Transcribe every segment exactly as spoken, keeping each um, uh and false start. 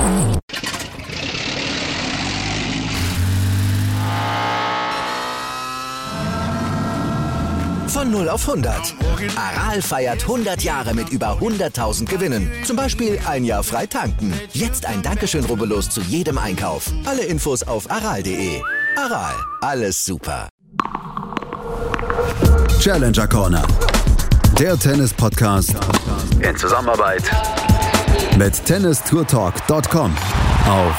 Von null auf hundert. Aral feiert hundert Jahre mit über hunderttausend Gewinnen. Zum Beispiel ein Jahr frei tanken. Jetzt ein Dankeschön, rubbellos zu jedem Einkauf. Alle Infos auf aral punkt de. Aral, alles super. Challenger Corner. Der Tennis-Podcast in Zusammenarbeit mit tennis tour talk punkt com auf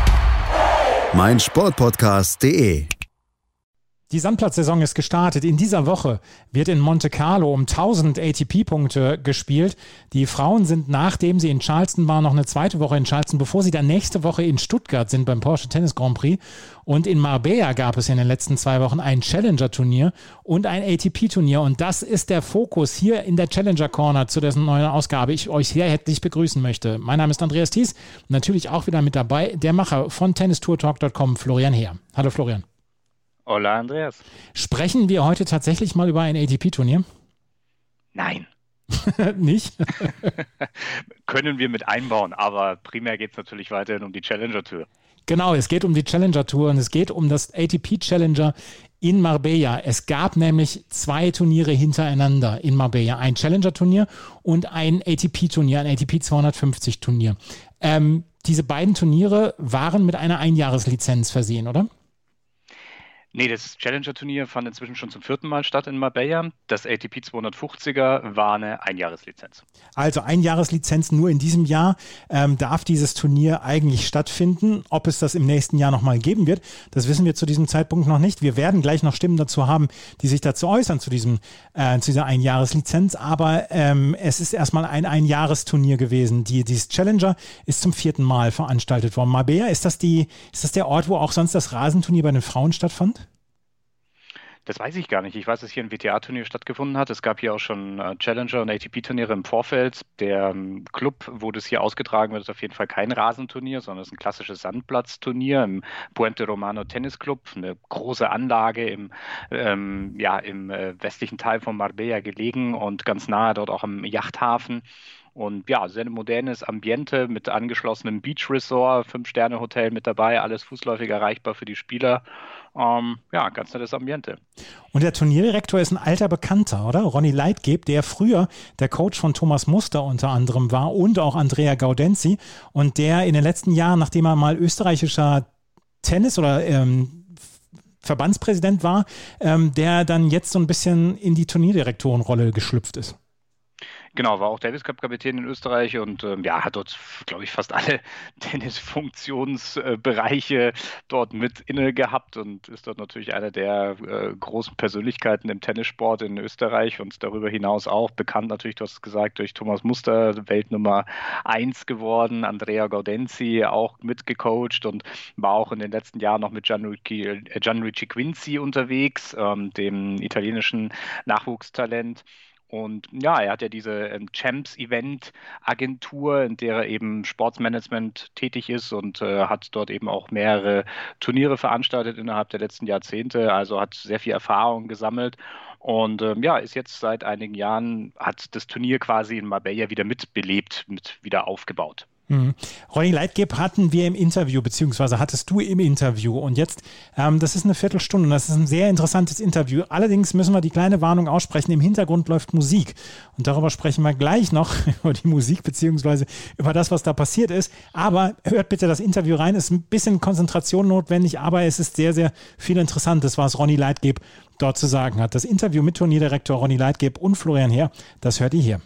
meinsportpodcast punkt de. Die Sandplatzsaison ist gestartet. In dieser Woche wird in Monte Carlo um tausend A T P-Punkte gespielt. Die Frauen sind, nachdem sie in Charleston waren, noch eine zweite Woche in Charleston, bevor sie dann nächste Woche in Stuttgart sind beim Porsche Tennis Grand Prix. Und in Marbella gab es in den letzten zwei Wochen ein Challenger-Turnier und ein A T P-Turnier. Und das ist der Fokus hier in der Challenger Corner, zu dessen neuen Ausgabe ich euch sehr herzlich begrüßen möchte. Mein Name ist Andreas Thies, natürlich auch wieder mit dabei der Macher von tennis tour talk punkt com, Florian Heer. Hallo Florian. Hola, Andreas. Sprechen wir heute tatsächlich mal über ein A T P-Turnier? Nein. Nicht? Können wir mit einbauen, aber primär geht es natürlich weiterhin um die Challenger-Tour. Genau, es geht um die Challenger-Tour und es geht um das A T P-Challenger in Marbella. Es gab nämlich zwei Turniere hintereinander in Marbella. Ein Challenger-Turnier und ein A T P-Turnier, ein A T P zweihundertfünfzig-Turnier. Ähm, diese beiden Turniere waren mit einer Einjahreslizenz versehen, oder? Nee, das Challenger-Turnier fand inzwischen schon zum vierten Mal statt in Marbella. Das A T P zweihundertfünfziger war eine Einjahreslizenz. Also Einjahreslizenz nur in diesem Jahr. Ähm, darf dieses Turnier eigentlich stattfinden? Ob es das im nächsten Jahr nochmal geben wird, das wissen wir zu diesem Zeitpunkt noch nicht. Wir werden gleich noch Stimmen dazu haben, die sich dazu äußern, zu, diesem, äh, zu dieser Einjahreslizenz. Aber ähm, es ist erstmal ein Einjahresturnier gewesen. Die, dieses Challenger ist zum vierten Mal veranstaltet worden. Marbella, ist das, die, ist das der Ort, wo auch sonst das Rasenturnier bei den Frauen stattfand? Das weiß ich gar nicht. Ich weiß, dass hier ein W T A-Turnier stattgefunden hat. Es gab hier auch schon äh, Challenger- und A T P-Turniere im Vorfeld. Der ähm, Club, wo das hier ausgetragen wird, ist auf jeden Fall kein Rasenturnier, sondern es ist ein klassisches Sandplatzturnier im Puente Romano Tennis Club. Eine große Anlage im, ähm, ja, im äh, westlichen Teil von Marbella gelegen und ganz nahe dort auch am Yachthafen. Und ja, sehr modernes Ambiente mit angeschlossenem Beach Resort, Fünf-Sterne-Hotel mit dabei, alles fußläufig erreichbar für die Spieler. Ähm, ja, ganz nettes Ambiente. Und der Turnierdirektor ist ein alter Bekannter, oder? Ronny Leitgeb, der früher der Coach von Thomas Muster unter anderem war und auch Andrea Gaudenzi. Und der in den letzten Jahren, nachdem er mal österreichischer Tennis- oder ähm, Verbandspräsident war, ähm, der dann jetzt so ein bisschen in die Turnierdirektorenrolle geschlüpft ist. Genau, war auch Davis Cup Kapitän in Österreich und ähm, ja, hat dort, glaube ich, fast alle Tennisfunktionsbereiche äh, dort mit inne gehabt und ist dort natürlich einer der äh, großen Persönlichkeiten im Tennissport in Österreich und darüber hinaus auch bekannt natürlich, du hast es gesagt, durch Thomas Muster, Weltnummer eins geworden, Andrea Gaudenzi auch mitgecoacht und war auch in den letzten Jahren noch mit Gianluigi, Gianluigi Quincy unterwegs, ähm, dem italienischen Nachwuchstalent. Und ja, er hat ja diese ähm, Champs-Event-Agentur, in der er eben Sportsmanagement tätig ist und äh, hat dort eben auch mehrere Turniere veranstaltet innerhalb der letzten Jahrzehnte, also hat sehr viel Erfahrung gesammelt und ähm, ja, ist jetzt seit einigen Jahren, hat das Turnier quasi in Marbella wieder mitbelebt, mit wieder aufgebaut. Mhm. Ronny Leitgeb hatten wir im Interview, beziehungsweise hattest du im Interview und jetzt, ähm, das ist eine Viertelstunde und das ist ein sehr interessantes Interview. Allerdings müssen wir die kleine Warnung aussprechen, im Hintergrund läuft Musik und darüber sprechen wir gleich noch, über die Musik beziehungsweise über das, was da passiert ist, aber hört bitte das Interview rein, es ist ein bisschen Konzentration notwendig, aber es ist sehr, sehr viel Interessantes, was Ronny Leitgeb dort zu sagen hat. Das Interview mit Turnierdirektor Ronny Leitgeb und Florian Heer, das hört ihr hier.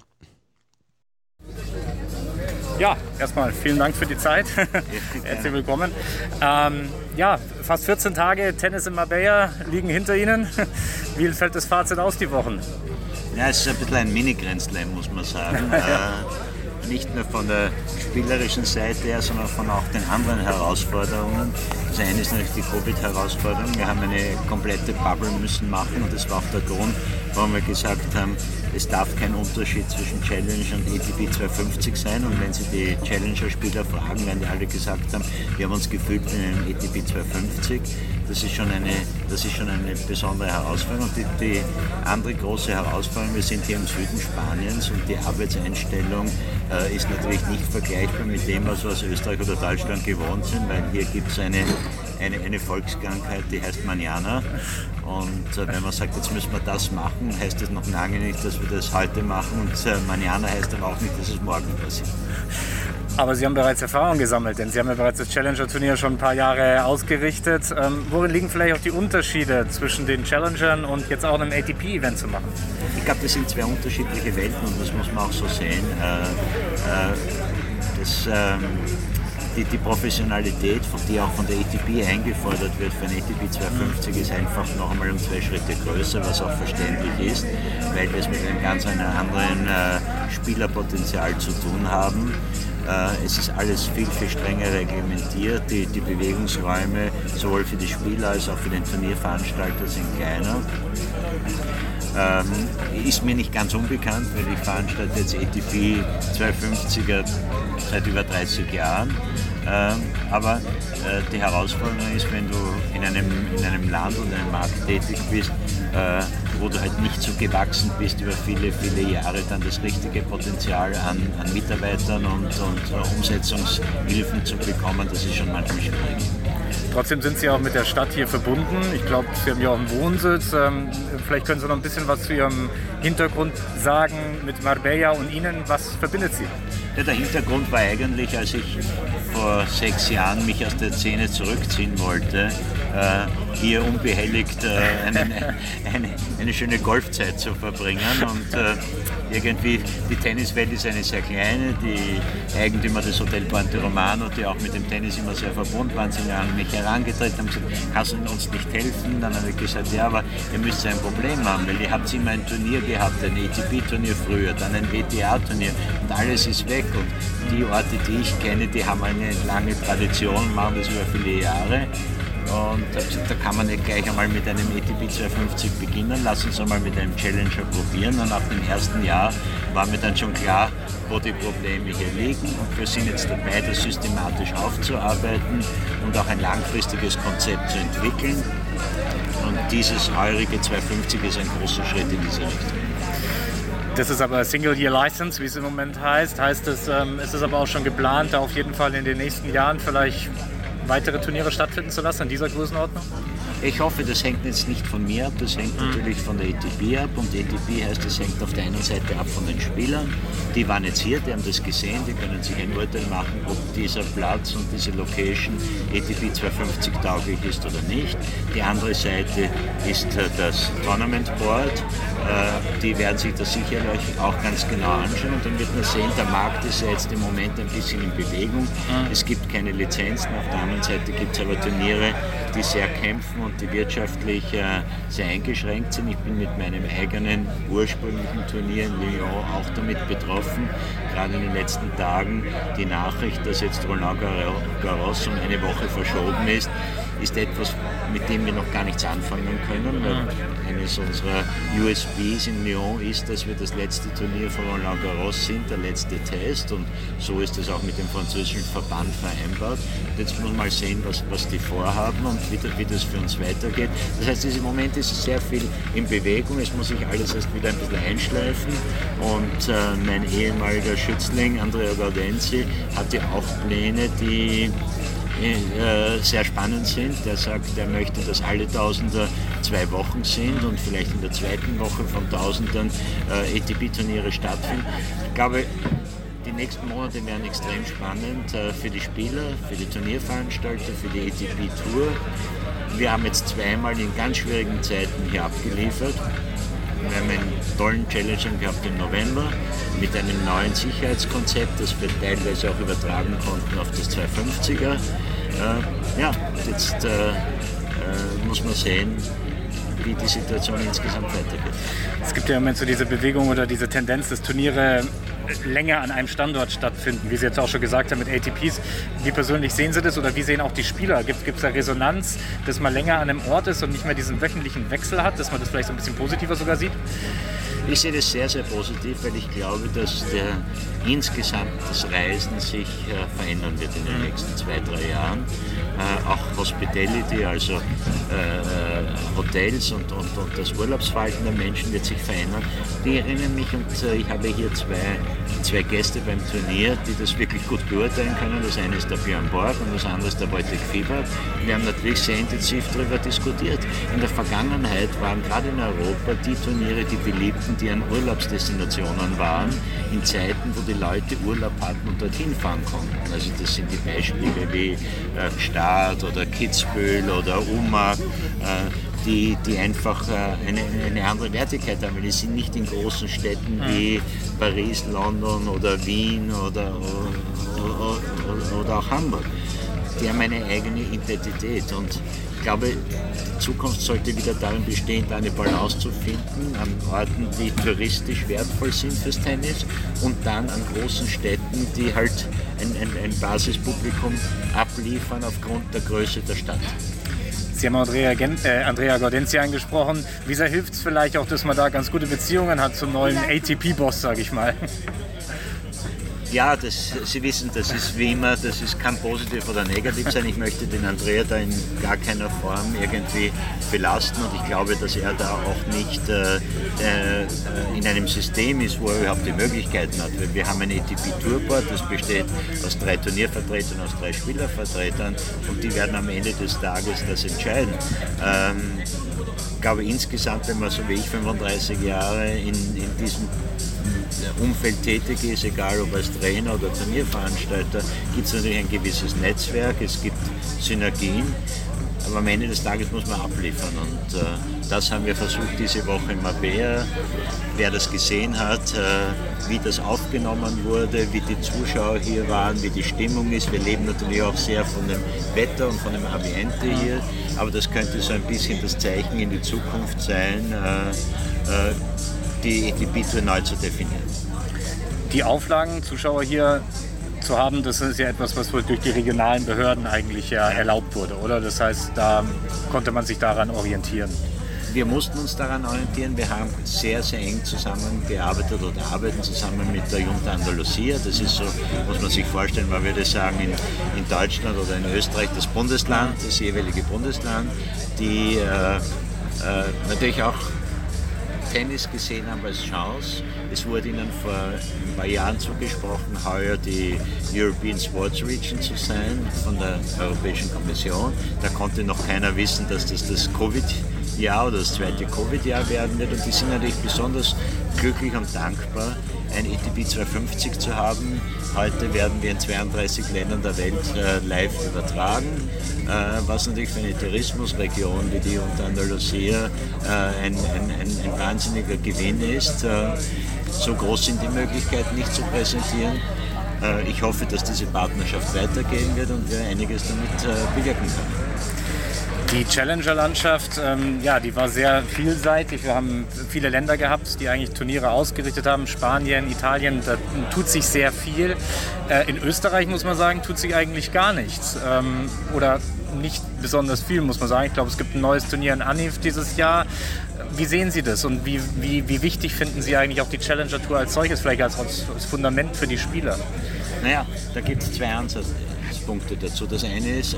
Ja, erstmal vielen Dank für die Zeit. Herzlich willkommen. Ähm, ja, fast vierzehn Tage Tennis in Marbella liegen hinter Ihnen. Wie fällt das Fazit aus die Wochen? Ja, es ist ein bisschen ein Mini-Grand-Slam, muss man sagen. äh, nicht nur von der spielerischen Seite her, sondern von auch den anderen Herausforderungen. Das eine ist natürlich die Covid-Herausforderung. Wir haben eine komplette Bubble müssen machen und das war auch der Grund, warum wir gesagt haben, es darf kein Unterschied zwischen Challenge und A T P zweihundertfünfzig sein. Und wenn Sie die Challenger-Spieler fragen, werden die alle gesagt haben, wir haben uns gefühlt in einem A T P zweihundertfünfzig. das ist schon eine, das ist schon eine besondere Herausforderung. Und die, die andere große Herausforderung, wir sind hier im Süden Spaniens und die Arbeitseinstellung äh, ist natürlich nicht vergleichbar mit dem, was wir aus Österreich oder Deutschland gewohnt sind, weil hier gibt es eine, eine, eine Volkskrankheit, die heißt Mañana. Und äh, wenn man sagt, jetzt müssen wir das machen, heißt das noch lange nicht, dass wir das heute machen. Und äh, Mañana heißt aber auch nicht, dass es morgen passiert. Aber Sie haben bereits Erfahrung gesammelt, denn Sie haben ja bereits das Challenger-Turnier schon ein paar Jahre ausgerichtet. Ähm, worin liegen vielleicht auch die Unterschiede zwischen den Challengern und jetzt auch einem A T P-Event zu machen? Ich glaube, das sind zwei unterschiedliche Welten und das muss man auch so sehen. Äh, äh, das, ähm, die, die Professionalität, die auch von der A T P eingefordert wird für ein A T P zweihundertfünfzig, ist einfach noch einmal um zwei Schritte größer, was auch verständlich ist, weil wir es mit einem ganz einem anderen äh, Spielerpotenzial zu tun haben. Es ist alles viel, viel strenger reglementiert. Die, die Bewegungsräume sowohl für die Spieler als auch für den Turnierveranstalter sind kleiner. Ähm, ist mir nicht ganz unbekannt, weil ich veranstalte jetzt A T P zweihundertfünfziger seit über dreißig Jahren. Ähm, aber äh, die Herausforderung ist, wenn du in einem, in einem Land oder einem Markt tätig bist, äh, wo du halt nicht so gewachsen bist über viele, viele Jahre, dann das richtige Potenzial an, an Mitarbeitern und, und uh, Umsetzungshilfen zu bekommen, das ist schon manchmal schwierig. Trotzdem sind Sie auch mit der Stadt hier verbunden. Ich glaube, Sie haben ja auch einen Wohnsitz. Ähm, vielleicht können Sie noch ein bisschen was zu Ihrem Hintergrund sagen mit Marbella und Ihnen. Was verbindet Sie? Ja, der Hintergrund war eigentlich, als ich vor sechs Jahren mich aus der Szene zurückziehen wollte, äh, hier unbehelligt äh, eine, eine, eine schöne Golfzeit zu verbringen. Und äh, irgendwie, die Tenniswelt ist eine sehr kleine, die Eigentümer des Hotel Ponte Romano, die auch mit dem Tennis immer sehr verbunden waren, sind an mich herangetreten und haben gesagt, kannst du uns nicht helfen? Dann habe ich gesagt, ja, aber ihr müsst ein Problem haben, weil ihr habt immer ein Turnier gehabt, ein A T P-Turnier früher, dann ein W T A-Turnier und alles ist weg. Und die Orte, die ich kenne, die haben eine lange Tradition, machen das über viele Jahre. Und da kann man nicht gleich einmal mit einem A T P zweihundertfünfzig beginnen, lass uns einmal mit einem Challenger probieren. Und nach dem ersten Jahr war mir dann schon klar, wo die Probleme hier liegen. Und wir sind jetzt dabei, das systematisch aufzuarbeiten und auch ein langfristiges Konzept zu entwickeln. Und dieses heurige zweihundertfünfzig ist ein großer Schritt in diese Richtung. Das ist aber Single-Year-License, wie es im Moment heißt. Heißt es, ähm, ist es aber auch schon geplant, da auf jeden Fall in den nächsten Jahren vielleicht weitere Turniere stattfinden zu lassen in dieser Größenordnung? Ich hoffe, das hängt jetzt nicht von mir ab, das hängt mhm. natürlich von der A T P ab. Und A T P heißt, das hängt auf der einen Seite ab von den Spielern. Die waren jetzt hier, die haben das gesehen, die können sich ein Urteil machen, ob dieser Platz und diese Location A T P zweihundertfünfzig tauglich ist oder nicht. Die andere Seite ist das Tournament Board. Die werden sich das sicherlich auch ganz genau anschauen und dann wird man sehen, der Markt ist ja jetzt im Moment ein bisschen in Bewegung. Mhm. Es gibt keine Lizenzen, auf der anderen Seite gibt es aber Turniere, die sehr kämpfen und die wirtschaftlich äh, sehr eingeschränkt sind. Ich bin mit meinem eigenen ursprünglichen Turnier in Lyon auch damit betroffen. Gerade in den letzten Tagen die Nachricht, dass jetzt Roland Garros um eine Woche verschoben ist, ist etwas, mit dem wir noch gar nichts anfangen können. Weil eines unserer U S Bs in Lyon ist, dass wir das letzte Turnier von Roland Garros sind, der letzte Test, und so ist es auch mit dem französischen Verband vereinbart. Jetzt muss man mal sehen, was, was die vorhaben und wie, wie das für uns weitergeht. Das heißt, im Moment ist es sehr viel in Bewegung, es muss sich alles erst wieder ein bisschen einschleifen und äh, mein ehemaliger Schützling Andrea Gaudenzi hatte auch Pläne, die sehr spannend sind. Der sagt, er möchte, dass alle Tausender zwei Wochen sind und vielleicht in der zweiten Woche von Tausendern äh, A T P-Turniere stattfinden. Ich glaube, die nächsten Monate werden extrem spannend äh, für die Spieler, für die Turnierveranstalter, für die A T P-Tour. Wir haben jetzt zweimal in ganz schwierigen Zeiten hier abgeliefert. Wir haben einen tollen Challenger gehabt im November mit einem neuen Sicherheitskonzept, das wir teilweise auch übertragen konnten auf das zweihundertfünfziger. Äh, ja, jetzt äh, äh, muss man sehen, wie die Situation insgesamt weitergeht. Es gibt ja im Moment so diese Bewegung oder diese Tendenz, dass Turniere länger an einem Standort stattfinden, wie Sie jetzt auch schon gesagt haben mit A T Ps. Wie persönlich sehen Sie das oder wie sehen auch die Spieler? Gibt es da Resonanz, dass man länger an einem Ort ist und nicht mehr diesen wöchentlichen Wechsel hat, dass man das vielleicht so ein bisschen positiver sogar sieht? Ich sehe das sehr, sehr positiv, weil ich glaube, dass der, insgesamt das Reisen sich äh, verändern wird in den nächsten zwei, drei Jahren. Äh, auch Hospitality, also äh, Hotels und, und, und das Urlaubsverhalten der Menschen wird sich verändern. Die erinnern mich, und äh, ich habe hier zwei, zwei Gäste beim Turnier, die das wirklich gut beurteilen können. Das eine ist der Björn Borg und das andere ist der Wojtek Fibert. Wir haben natürlich sehr intensiv darüber diskutiert. In der Vergangenheit waren gerade in Europa die Turniere, die beliebten, die an Urlaubsdestinationen waren, in Zeiten, wo die Leute Urlaub hatten und dorthin fahren konnten. Also das sind die Beispiele wie äh, Stad oder Kitzbühel oder Umag, äh, die, die einfach äh, eine, eine andere Wertigkeit haben, weil die sind nicht in großen Städten wie Paris, London oder Wien oder, oder, oder, oder auch Hamburg. Die haben eine eigene Identität, und ich glaube, die Zukunft sollte wieder darin bestehen, da eine Balance zu finden an Orten, die touristisch wertvoll sind fürs Tennis, und dann an großen Städten, die halt ein, ein, ein Basispublikum abliefern aufgrund der Größe der Stadt. Sie haben Andrea, Gen- äh, Andrea Gaudenzi angesprochen. Wie sehr hilft es vielleicht auch, dass man da ganz gute Beziehungen hat zum neuen A T P-Boss, sage ich mal? Ja, das, Sie wissen, das ist wie immer, das ist, kann positiv oder negativ sein. Ich möchte den Andrea da in gar keiner Form irgendwie belasten, und ich glaube, dass er da auch nicht äh, äh, in einem System ist, wo er überhaupt die Möglichkeiten hat. Wir haben ein A T P-Tourboard, das besteht aus drei Turniervertretern, aus drei Spielervertretern, und die werden am Ende des Tages das entscheiden. Ähm, ich glaube insgesamt, wenn man so wie ich fünfunddreißig Jahre in, in diesem Umfeld tätig ist, egal ob als Trainer oder Turnierveranstalter, gibt es natürlich ein gewisses Netzwerk, es gibt Synergien, aber am Ende des Tages muss man abliefern, und äh, das haben wir versucht diese Woche in Marbella. Wer das gesehen hat, äh, wie das aufgenommen wurde, wie die Zuschauer hier waren, wie die Stimmung ist. Wir leben natürlich auch sehr von dem Wetter und von dem Ambiente hier, aber das könnte so ein bisschen das Zeichen in die Zukunft sein, äh, äh, die A T P-Tour neu zu definieren. Die Auflagen, Zuschauer hier zu haben, das ist ja etwas, was wohl durch die regionalen Behörden eigentlich ja erlaubt wurde, oder? Das heißt, da konnte man sich daran orientieren. Wir mussten uns daran orientieren. Wir haben sehr, sehr eng zusammengearbeitet oder arbeiten zusammen mit der Junta Andalucía. Das ist so, muss man sich vorstellen, man würde sagen, in, in Deutschland oder in Österreich das Bundesland, das jeweilige Bundesland, die äh, äh, natürlich auch Tennis gesehen haben als Chance. Es wurde ihnen vor ein paar Jahren zugesprochen, heuer die European Sports Region zu sein von der Europäischen Kommission. Da konnte noch keiner wissen, dass das das Covid-Jahr oder das zweite Covid-Jahr werden wird. Und die sind natürlich besonders glücklich und dankbar, ein A T P zweihundertfünfzig zu haben. Heute werden wir in zweiunddreißig Ländern der Welt äh, live übertragen, äh, was natürlich für eine Tourismusregion wie die Junta Andalucía äh, ein, ein, ein, ein wahnsinniger Gewinn ist. Äh, so groß sind die Möglichkeiten nicht zu präsentieren. Äh, ich hoffe, dass diese Partnerschaft weitergehen wird und wir einiges damit äh, bewirken können. Die Challenger-Landschaft, ähm, ja, die war sehr vielseitig. Wir haben viele Länder gehabt, die eigentlich Turniere ausgerichtet haben. Spanien, Italien, da tut sich sehr viel. Äh, in Österreich, muss man sagen, tut sich eigentlich gar nichts. Ähm, oder nicht besonders viel, muss man sagen. Ich glaube, es gibt ein neues Turnier in Anif dieses Jahr. Wie sehen Sie das und wie, wie, wie wichtig finden Sie eigentlich auch die Challenger-Tour als solches, vielleicht als, als Fundament für die Spieler? Naja, da gibt es zwei Ansatzpunkte dazu. Das eine ist, äh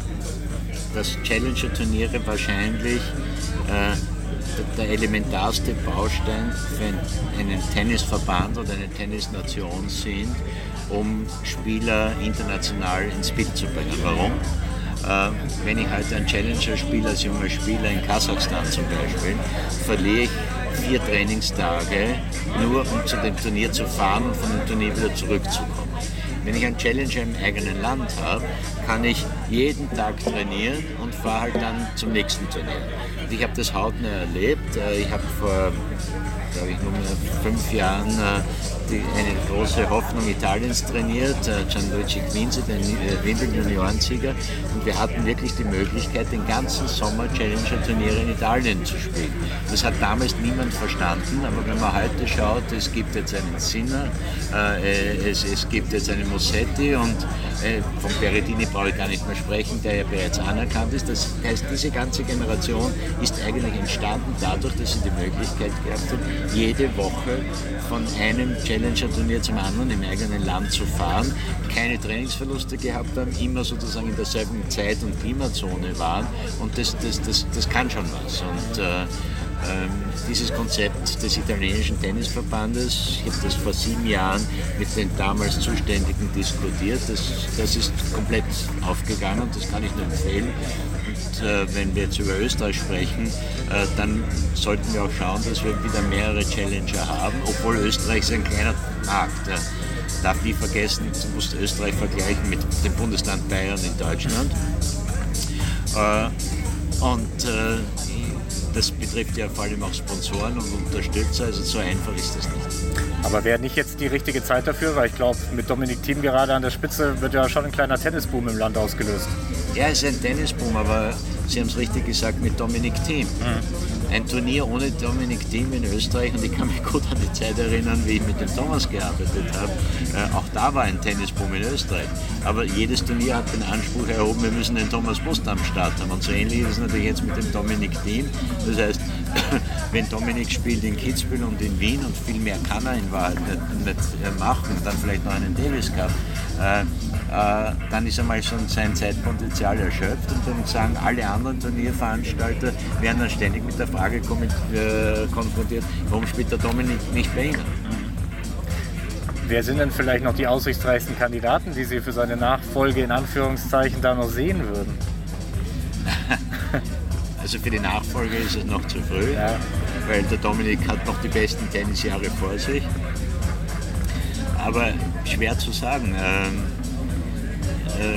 dass Challenger-Turniere wahrscheinlich äh, der elementarste Baustein für einen Tennisverband oder eine Tennisnation sind, um Spieler international ins Bild zu bringen. Warum? Äh, wenn ich heute einen Challenger spiele als junger Spieler in Kasachstan zum Beispiel, verliere ich vier Trainingstage nur, um zu dem Turnier zu fahren und von dem Turnier wieder zurückzukommen. Wenn ich einen Challenger im eigenen Land habe, kann ich jeden Tag trainieren und fahre halt dann zum nächsten Turnier. Und ich habe das hautnah erlebt. Ich habe vor, glaube ich, nur fünf Jahren die, eine große Hoffnung Italiens trainiert, Gianluigi Quinzi, den Wimbledon-Juniorensieger. Und wir hatten wirklich die Möglichkeit, den ganzen Sommer Challenger-Turniere in Italien zu spielen. Das hat damals niemand verstanden, aber wenn man heute schaut, es gibt jetzt einen Sinner, äh, es, es gibt jetzt einen Musetti und äh, von Berrettini brauche ich gar nicht mehr sprechen, der ja bereits anerkannt ist. Das heißt, diese ganze Generation ist eigentlich entstanden dadurch, dass sie die Möglichkeit gehabt haben, jede Woche von einem Challenger-Turnier zum anderen im eigenen Land zu fahren, keine Trainingsverluste gehabt haben, immer sozusagen in derselben Zeit- und Klimazone waren und das, das, das, das kann schon was. Und äh, ähm, dieses Konzept des italienischen Tennisverbandes, ich habe das vor sieben Jahren mit den damals Zuständigen diskutiert, das, das ist komplett aufgegangen und das kann ich nur empfehlen. Und äh, wenn wir jetzt über Österreich sprechen, äh, dann sollten wir auch schauen, dass wir wieder mehrere Challenger haben, obwohl Österreich ist ein kleiner Markt. Äh, darf nie vergessen, du musst Österreich vergleichen mit dem Bundesland Bayern in Deutschland. Äh, und äh, das betrifft ja vor allem auch Sponsoren und Unterstützer, also so einfach ist das nicht. Aber wäre nicht jetzt die richtige Zeit dafür, weil ich glaube, mit Dominic Thiem gerade an der Spitze wird ja schon ein kleiner Tennisboom im Land ausgelöst. Ja, es ist ein Tennisboom, aber Sie haben es richtig gesagt, mit Dominic Thiem. Mhm. Ein Turnier ohne Dominic Thiem in Österreich, und ich kann mich gut an die Zeit erinnern, wie ich mit dem Thomas gearbeitet habe. Äh, auch da war ein Tennisboom in Österreich. Aber jedes Turnier hat den Anspruch erhoben, wir müssen den Thomas Bust am Start haben. Und so ähnlich ist es natürlich jetzt mit dem Dominic Thiem. Das heißt, wenn Dominik spielt in Kitzbühel und in Wien und viel mehr kann er in Wahrheit nicht, nicht machen, dann vielleicht noch einen Davis Cup, äh, äh, dann ist einmal schon sein Zeitpotenzial erschöpft, und dann sagen alle anderen Turnierveranstalter, werden dann ständig mit der Frage äh, konfrontiert, warum spielt der Dominik nicht bei Ihnen? Wer sind denn vielleicht noch die aussichtsreichsten Kandidaten, die Sie für seine Nachfolge in Anführungszeichen da noch sehen würden? Also für die Nachfolge ist es noch zu früh, ja, weil der Dominik hat noch die besten Tennisjahre vor sich. Aber schwer zu sagen. Ähm, äh,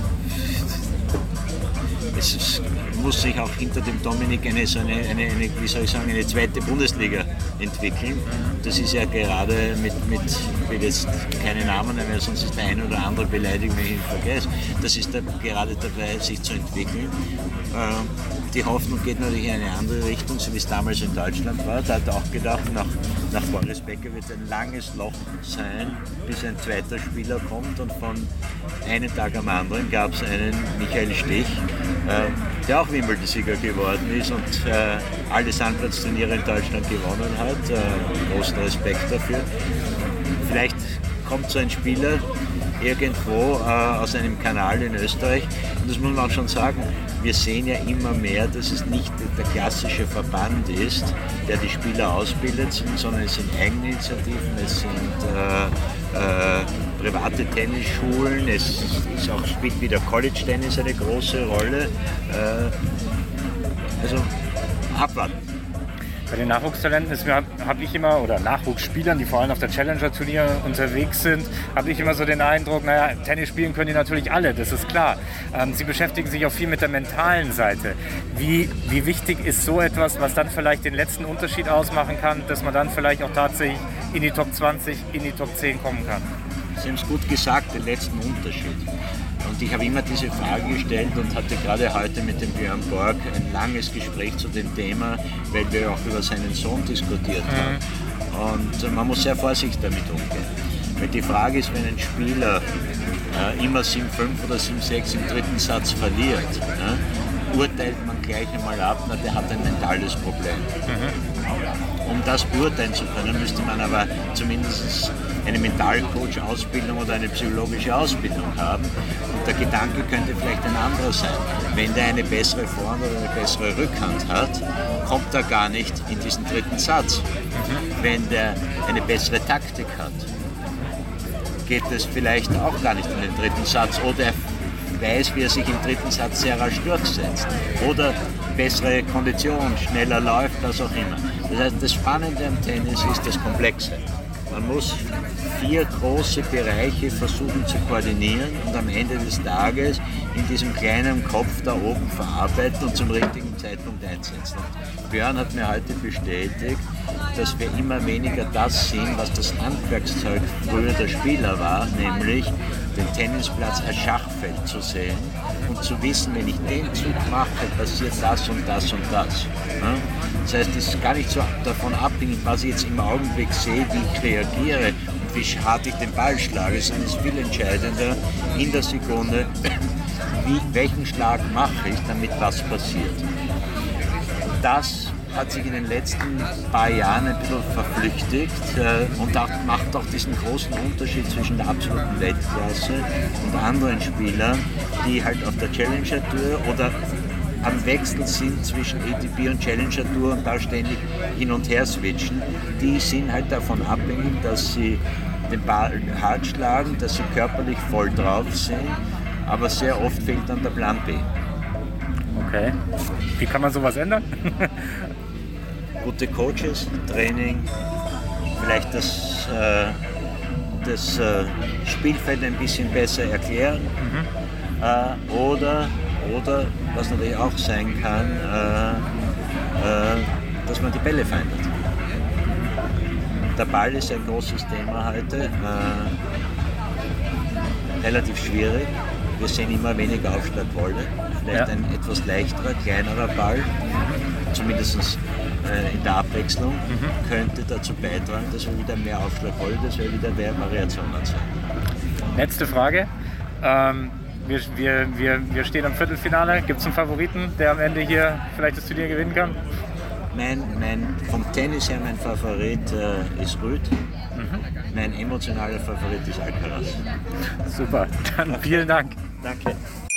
es ist, muss sich auch hinter dem Dominik eine, so eine, eine, eine, wie soll ich sagen, eine zweite Bundesliga entwickeln. Das ist ja gerade mit, mit ich will jetzt keine Namen nennen, sonst ist der eine oder andere beleidigt, wenn ich ihn vergesse. Das ist da gerade dabei, sich zu entwickeln. Ähm, Die Hoffnung geht natürlich in eine andere Richtung, so wie es damals in Deutschland war. Da hat er auch gedacht, nach, nach Boris Becker wird ein langes Loch sein, bis ein zweiter Spieler kommt. Und von einem Tag am anderen gab es einen Michael Stich, äh, der auch Wimbledon-Sieger geworden ist und äh, alle Sandplatzturniere in Deutschland gewonnen hat. Äh, großen Respekt dafür. Vielleicht kommt so ein Spieler irgendwo äh, aus einem Kanal in Österreich. Und das muss man auch schon sagen, wir sehen ja immer mehr, dass es nicht der klassische Verband ist, der die Spieler ausbildet, sondern es sind Eigeninitiativen, es sind äh, äh, private Tennisschulen, es ist auch, spielt wieder College-Tennis eine große Rolle. Äh, also abwarten. Bei den Nachwuchstalenten habe ich immer, oder Nachwuchsspielern, die vor allem auf der Challenger-Turnier unterwegs sind, habe ich immer so den Eindruck, naja, Tennis spielen können die natürlich alle, das ist klar. Ähm, sie beschäftigen sich auch viel mit der mentalen Seite. Wie, wie wichtig ist so etwas, was dann vielleicht den letzten Unterschied ausmachen kann, dass man dann vielleicht auch tatsächlich in die Top zwanzig, in die Top zehn kommen kann? Sie haben es gut gesagt, den letzten Unterschied. Und ich habe immer diese Frage gestellt und hatte gerade heute mit dem Björn Borg ein langes Gespräch zu dem Thema, weil wir auch über seinen Sohn diskutiert haben. Und man muss sehr vorsichtig damit umgehen. Weil die Frage ist, wenn ein Spieler äh, immer sieben fünf oder sieben sechs im dritten Satz verliert, äh, urteilt man gleich einmal ab, na, der hat ein mentales Problem. Mhm. Um das beurteilen zu können, müsste man aber zumindest eine Mentalcoach-Ausbildung oder eine psychologische Ausbildung haben. Und der Gedanke könnte vielleicht ein anderer sein. Wenn der eine bessere Vorhand oder eine bessere Rückhand hat, kommt er gar nicht in diesen dritten Satz. Mhm. Wenn der eine bessere Taktik hat, geht es vielleicht auch gar nicht in den dritten Satz. Oder er weiß, wie er sich im dritten Satz sehr rasch durchsetzt. Oder bessere Kondition, schneller läuft, was auch immer. Das heißt, das Spannende am Tennis ist das Komplexe. Man muss vier große Bereiche versuchen zu koordinieren und am Ende des Tages in diesem kleinen Kopf da oben verarbeiten und zum richtigen Zeitpunkt einsetzen. Und Björn hat mir heute bestätigt, dass wir immer weniger das sehen, was das Handwerkszeug früher der Spieler war, nämlich den Tennisplatz als Schachfeld zu sehen und zu wissen, wenn ich den Zug mache, passiert das und das und das. Das heißt, es ist gar nicht so davon abhängig, was ich jetzt im Augenblick sehe, wie ich reagiere und wie hart ich den Ball schlage, sondern es ist viel entscheidender in der Sekunde, wie, welchen Schlag mache ich, damit was passiert. Und das hat sich in den letzten paar Jahren ein bisschen verflüchtigt äh, und auch, macht auch diesen großen Unterschied zwischen der absoluten Weltklasse und anderen Spielern, die halt auf der Challenger Tour oder am Wechsel sind zwischen A T P und Challenger Tour und da ständig hin und her switchen. Die sind halt davon abhängig, dass sie den Ball hart schlagen, dass sie körperlich voll drauf sind, aber sehr oft fehlt dann der Plan B. Okay. Wie kann man sowas ändern? Gute Coaches, Training, vielleicht das, äh, das äh, Spielfeld ein bisschen besser erklären mhm. äh, oder, oder, was natürlich auch sein kann, äh, äh, dass man die Bälle verändert. Der Ball ist ein großes Thema heute, äh, relativ schwierig. Wir sehen immer weniger Aufschlagvolle, vielleicht ja. ein etwas leichterer, kleinerer Ball, zumindest äh, in der Abwechslung, mhm. könnte dazu beitragen, dass wir wieder mehr Aufschlagvolle, dass wir wieder mehr Variationen erzeugen. Letzte Frage. Ähm, wir, wir, wir, wir stehen am Viertelfinale. Gibt es einen Favoriten, der am Ende hier vielleicht das Turnier gewinnen kann? Mein, mein, vom Tennis her mein Favorit äh, ist Rüd. Mhm. Mein emotionaler Favorit ist Alcaraz. Super, dann vielen Dank. Danke.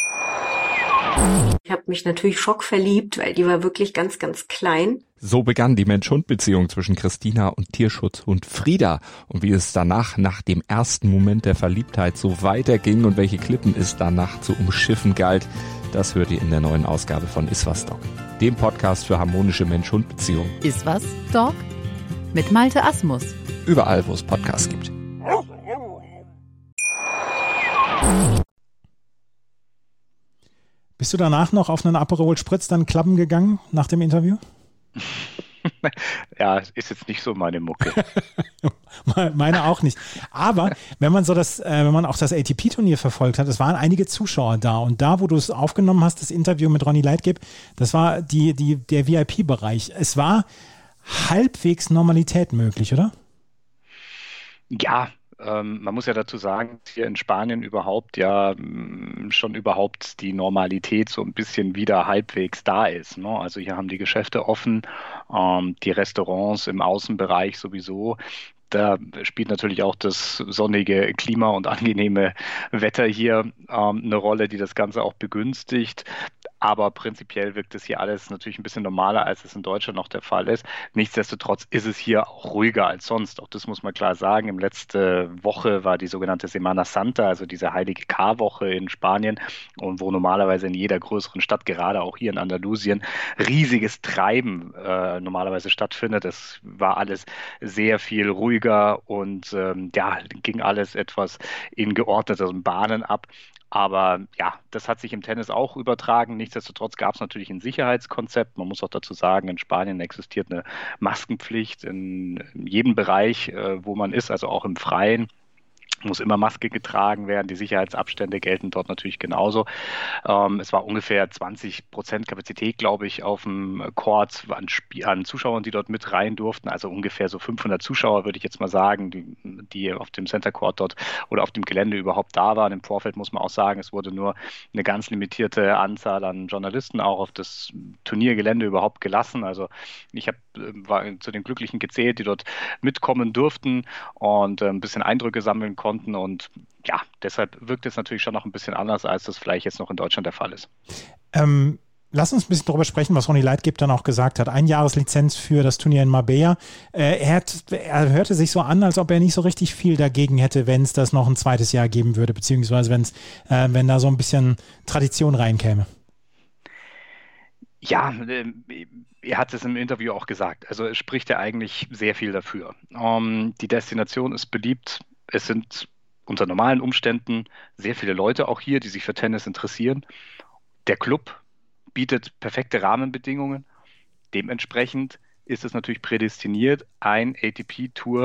Ich habe mich natürlich schockverliebt, weil die war wirklich ganz, ganz klein. So begann die Mensch-Hund-Beziehung zwischen Christina und Tierschutzhund Frieda. Und wie es danach, nach dem ersten Moment der Verliebtheit, so weiterging und welche Klippen es danach zu umschiffen galt, das hört ihr in der neuen Ausgabe von Iswas Dog, dem Podcast für harmonische Mensch-Hund-Beziehungen. Iswas Dog mit Malte Asmus. Überall, wo es Podcasts gibt. Bist du danach noch auf einen Aperol Spritz dann klappen gegangen nach dem Interview? Ja, ist jetzt nicht so meine Mucke. Meine auch nicht. Aber wenn man so das, äh, wenn man auch das A T P-Turnier verfolgt hat, es waren einige Zuschauer da und da, wo du es aufgenommen hast, das Interview mit Ronny Leitgeb, das war die, die, der V I P-Bereich. Es war halbwegs Normalität möglich, oder? Ja. Ähm, man muss ja dazu sagen, dass hier in Spanien überhaupt ja m, schon überhaupt die Normalität so ein bisschen wieder halbwegs da ist. Ne? Also hier haben die Geschäfte offen, ähm, die Restaurants im Außenbereich sowieso. Da spielt natürlich auch das sonnige Klima und angenehme Wetter hier ähm, eine Rolle, die das Ganze auch begünstigt. Aber prinzipiell wirkt es hier alles natürlich ein bisschen normaler, als es in Deutschland noch der Fall ist. Nichtsdestotrotz ist es hier auch ruhiger als sonst. Auch das muss man klar sagen. Im letzte Woche war die sogenannte Semana Santa, also diese heilige Karwoche in Spanien, und wo normalerweise in jeder größeren Stadt, gerade auch hier in Andalusien, riesiges Treiben äh, normalerweise stattfindet. Es war alles sehr viel ruhiger und ähm, ja, ging alles etwas in geordneteren Bahnen ab. Aber ja, das hat sich im Tennis auch übertragen. Nichtsdestotrotz gab es natürlich ein Sicherheitskonzept. Man muss auch dazu sagen, in Spanien existiert eine Maskenpflicht in jedem Bereich, äh, wo man ist, also auch im Freien. Muss immer Maske getragen werden. Die Sicherheitsabstände gelten dort natürlich genauso. Ähm, es war ungefähr zwanzig Prozent Kapazität, glaube ich, auf dem Court an, Sp- an Zuschauern, die dort mit rein durften. Also ungefähr so fünfhundert Zuschauer, würde ich jetzt mal sagen, die, die auf dem Center Court dort oder auf dem Gelände überhaupt da waren. Im Vorfeld muss man auch sagen, es wurde nur eine ganz limitierte Anzahl an Journalisten auch auf das Turniergelände überhaupt gelassen. Also ich hab, war zu den Glücklichen gezählt, die dort mitkommen durften und äh, ein bisschen Eindrücke sammeln konnten. Und ja, deshalb wirkt es natürlich schon noch ein bisschen anders, als das vielleicht jetzt noch in Deutschland der Fall ist. Ähm, lass uns ein bisschen darüber sprechen, was Ronny Leitgeb dann auch gesagt hat. Ein Jahreslizenz für das Turnier in Marbella. Äh, er, hat, er hörte sich so an, als ob er nicht so richtig viel dagegen hätte, wenn es das noch ein zweites Jahr geben würde, beziehungsweise wenn's, äh, wenn da so ein bisschen Tradition reinkäme. Ja, er hat es im Interview auch gesagt. Also es spricht ja eigentlich sehr viel dafür. Ähm, die Destination ist beliebt. es sind unter normalen Umständen sehr viele Leute auch hier, die sich für Tennis interessieren. Der Club bietet perfekte Rahmenbedingungen. Dementsprechend ist es natürlich prädestiniert, ein A T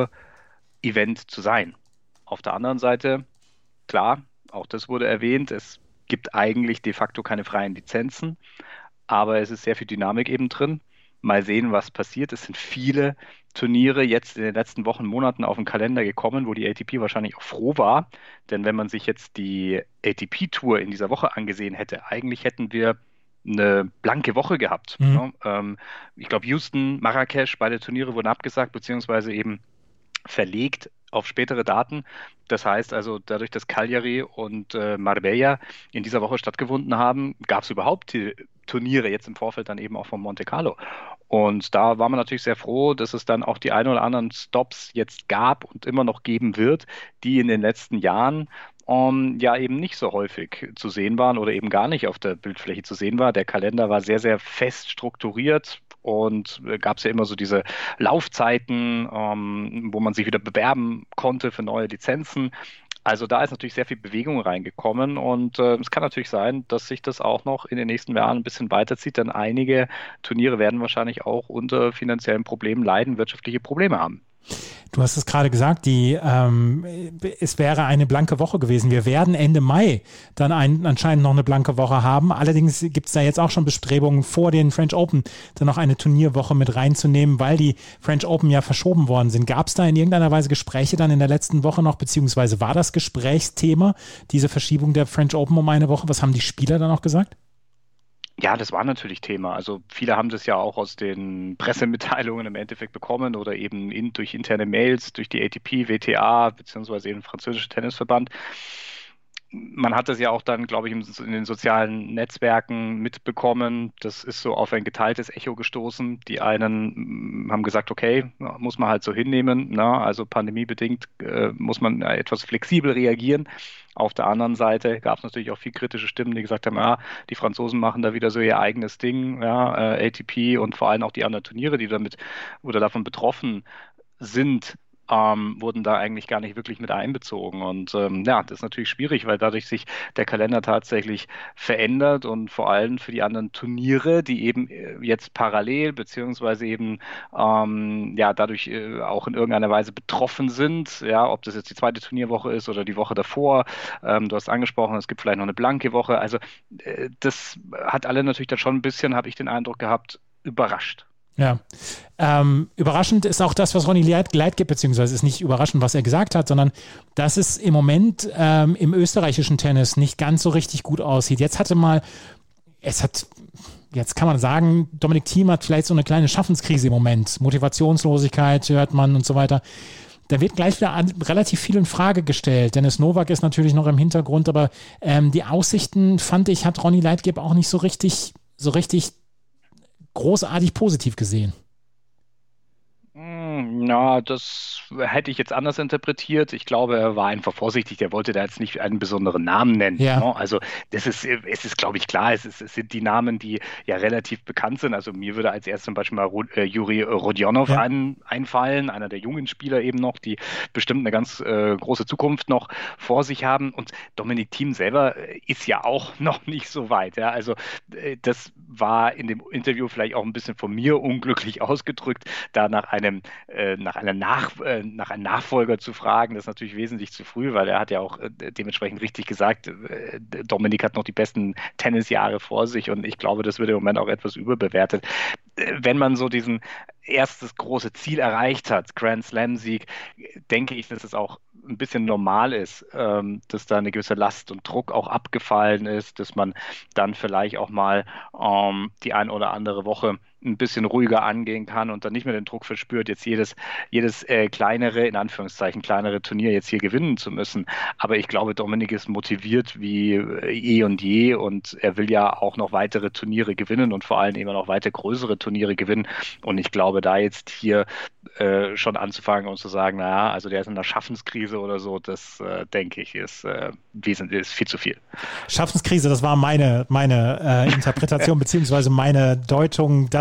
P-Tour-Event zu sein. Auf der anderen Seite, klar, auch das wurde erwähnt, es gibt eigentlich de facto keine freien Lizenzen, aber es ist sehr viel Dynamik eben drin. Mal sehen, was passiert. Es sind viele Turniere jetzt in den letzten Wochen, Monaten auf den Kalender gekommen, wo die A T P wahrscheinlich auch froh war. Denn wenn man sich jetzt die A T P-Tour in dieser Woche angesehen hätte, eigentlich hätten wir eine blanke Woche gehabt. Mhm. Ja, ähm, ich glaube, Houston, Marrakesch, beide Turniere wurden abgesagt, beziehungsweise eben verlegt auf spätere Daten. Das heißt also, dadurch, dass Cagliari und äh, Marbella in dieser Woche stattgefunden haben, gab es überhaupt die Turniere jetzt im Vorfeld dann eben auch von Monte Carlo. Und da war man natürlich sehr froh, dass es dann auch die ein oder anderen Stops jetzt gab und immer noch geben wird, die in den letzten Jahren um, ja eben nicht so häufig zu sehen waren oder eben gar nicht auf der Bildfläche zu sehen war. Der Kalender war sehr, sehr fest strukturiert. Und gab es ja immer so diese Laufzeiten, ähm, wo man sich wieder bewerben konnte für neue Lizenzen. Also da ist natürlich sehr viel Bewegung reingekommen und äh, es kann natürlich sein, dass sich das auch noch in den nächsten Jahren ein bisschen weiterzieht, denn einige Turniere werden wahrscheinlich auch unter finanziellen Problemen leiden, wirtschaftliche Probleme haben. Du hast es gerade gesagt, die, ähm, es wäre eine blanke Woche gewesen. Wir werden Ende Mai dann ein, anscheinend noch eine blanke Woche haben. Allerdings gibt es da jetzt auch schon Bestrebungen vor den French Open, dann noch eine Turnierwoche mit reinzunehmen, weil die French Open ja verschoben worden sind. Gab es da in irgendeiner Weise Gespräche dann in der letzten Woche noch, beziehungsweise war das Gesprächsthema, diese Verschiebung der French Open um eine Woche? Was haben die Spieler dann auch gesagt? Ja, das war natürlich Thema. Also viele haben das ja auch aus den Pressemitteilungen im Endeffekt bekommen oder eben in, durch interne Mails, durch die A T P, W T A beziehungsweise eben französische Tennisverband. Man hat das ja auch dann, glaube ich, in den sozialen Netzwerken mitbekommen. Das ist so auf ein geteiltes Echo gestoßen. Die einen haben gesagt, okay, muss man halt so hinnehmen. Na, also pandemiebedingt äh, muss man etwas flexibel reagieren. Auf der anderen Seite gab es natürlich auch viel kritische Stimmen, die gesagt haben, ja, die Franzosen machen da wieder so ihr eigenes Ding, ja, äh, A T P und vor allem auch die anderen Turniere, die damit oder davon betroffen sind. Ähm, wurden da eigentlich gar nicht wirklich mit einbezogen. Und ähm, ja, das ist natürlich schwierig, weil dadurch sich der Kalender tatsächlich verändert und vor allem für die anderen Turniere, die eben jetzt parallel beziehungsweise eben ähm, ja dadurch äh, auch in irgendeiner Weise betroffen sind, ja, ob das jetzt die zweite Turnierwoche ist oder die Woche davor. Ähm, du hast angesprochen, es gibt vielleicht noch eine blanke Woche. Also äh, das hat alle natürlich dann schon ein bisschen, habe ich den Eindruck gehabt, überrascht. Ja, ähm, überraschend ist auch das, was Ronny Leitgeb, beziehungsweise ist nicht überraschend, was er gesagt hat, sondern dass es im Moment ähm, im österreichischen Tennis nicht ganz so richtig gut aussieht. Jetzt hatte mal, es hat, jetzt kann man sagen, Dominik Thiem hat vielleicht so eine kleine Schaffenskrise im Moment, Motivationslosigkeit hört man und so weiter. Da wird gleich wieder an, relativ viel in Frage gestellt. Dennis Novak ist natürlich noch im Hintergrund, aber ähm, die Aussichten, fand ich, hat Ronny Leitgeb auch nicht so richtig, so richtig großartig positiv gesehen. Na, das hätte ich jetzt anders interpretiert. Ich glaube, er war einfach vorsichtig. Er wollte da jetzt nicht einen besonderen Namen nennen. Ja. Also das ist, es ist, glaube ich, klar. Es, ist, es sind die Namen, die ja relativ bekannt sind. Also mir würde als erstes zum Beispiel mal äh, Juri Rodionov ja. ein, einfallen, einer der jungen Spieler eben noch, die bestimmt eine ganz äh, große Zukunft noch vor sich haben. Und Dominik Thiem selber ist ja auch noch nicht so weit. Ja? Also äh, das war in dem Interview vielleicht auch ein bisschen von mir unglücklich ausgedrückt, da nach einem äh, nach, einer Nach, äh, nach einem Nachfolger zu fragen. Das ist natürlich wesentlich zu früh, weil er hat ja auch äh, dementsprechend richtig gesagt, äh, Dominik hat noch die besten Tennisjahre vor sich und ich glaube, das wird im Moment auch etwas überbewertet. Äh, wenn man so diesen erstes große Ziel erreicht hat, Grand Slam-Sieg, denke ich, dass es auch ein bisschen normal ist, ähm, dass da eine gewisse Last und Druck auch abgefallen ist, dass man dann vielleicht auch mal ähm, die ein oder andere Woche ein bisschen ruhiger angehen kann und dann nicht mehr den Druck verspürt, jetzt jedes, jedes äh, kleinere, in Anführungszeichen kleinere Turnier jetzt hier gewinnen zu müssen. Aber ich glaube, Dominik ist motiviert wie äh, eh und je und er will ja auch noch weitere Turniere gewinnen und vor allem immer noch weiter größere Turniere gewinnen. Und ich glaube, da jetzt hier äh, schon anzufangen und zu sagen, naja, also der ist in einer Schaffenskrise oder so, das äh, denke ich, ist, äh, wesentlich, ist viel zu viel. Schaffenskrise, das war meine, meine äh, Interpretation beziehungsweise meine Deutung, dass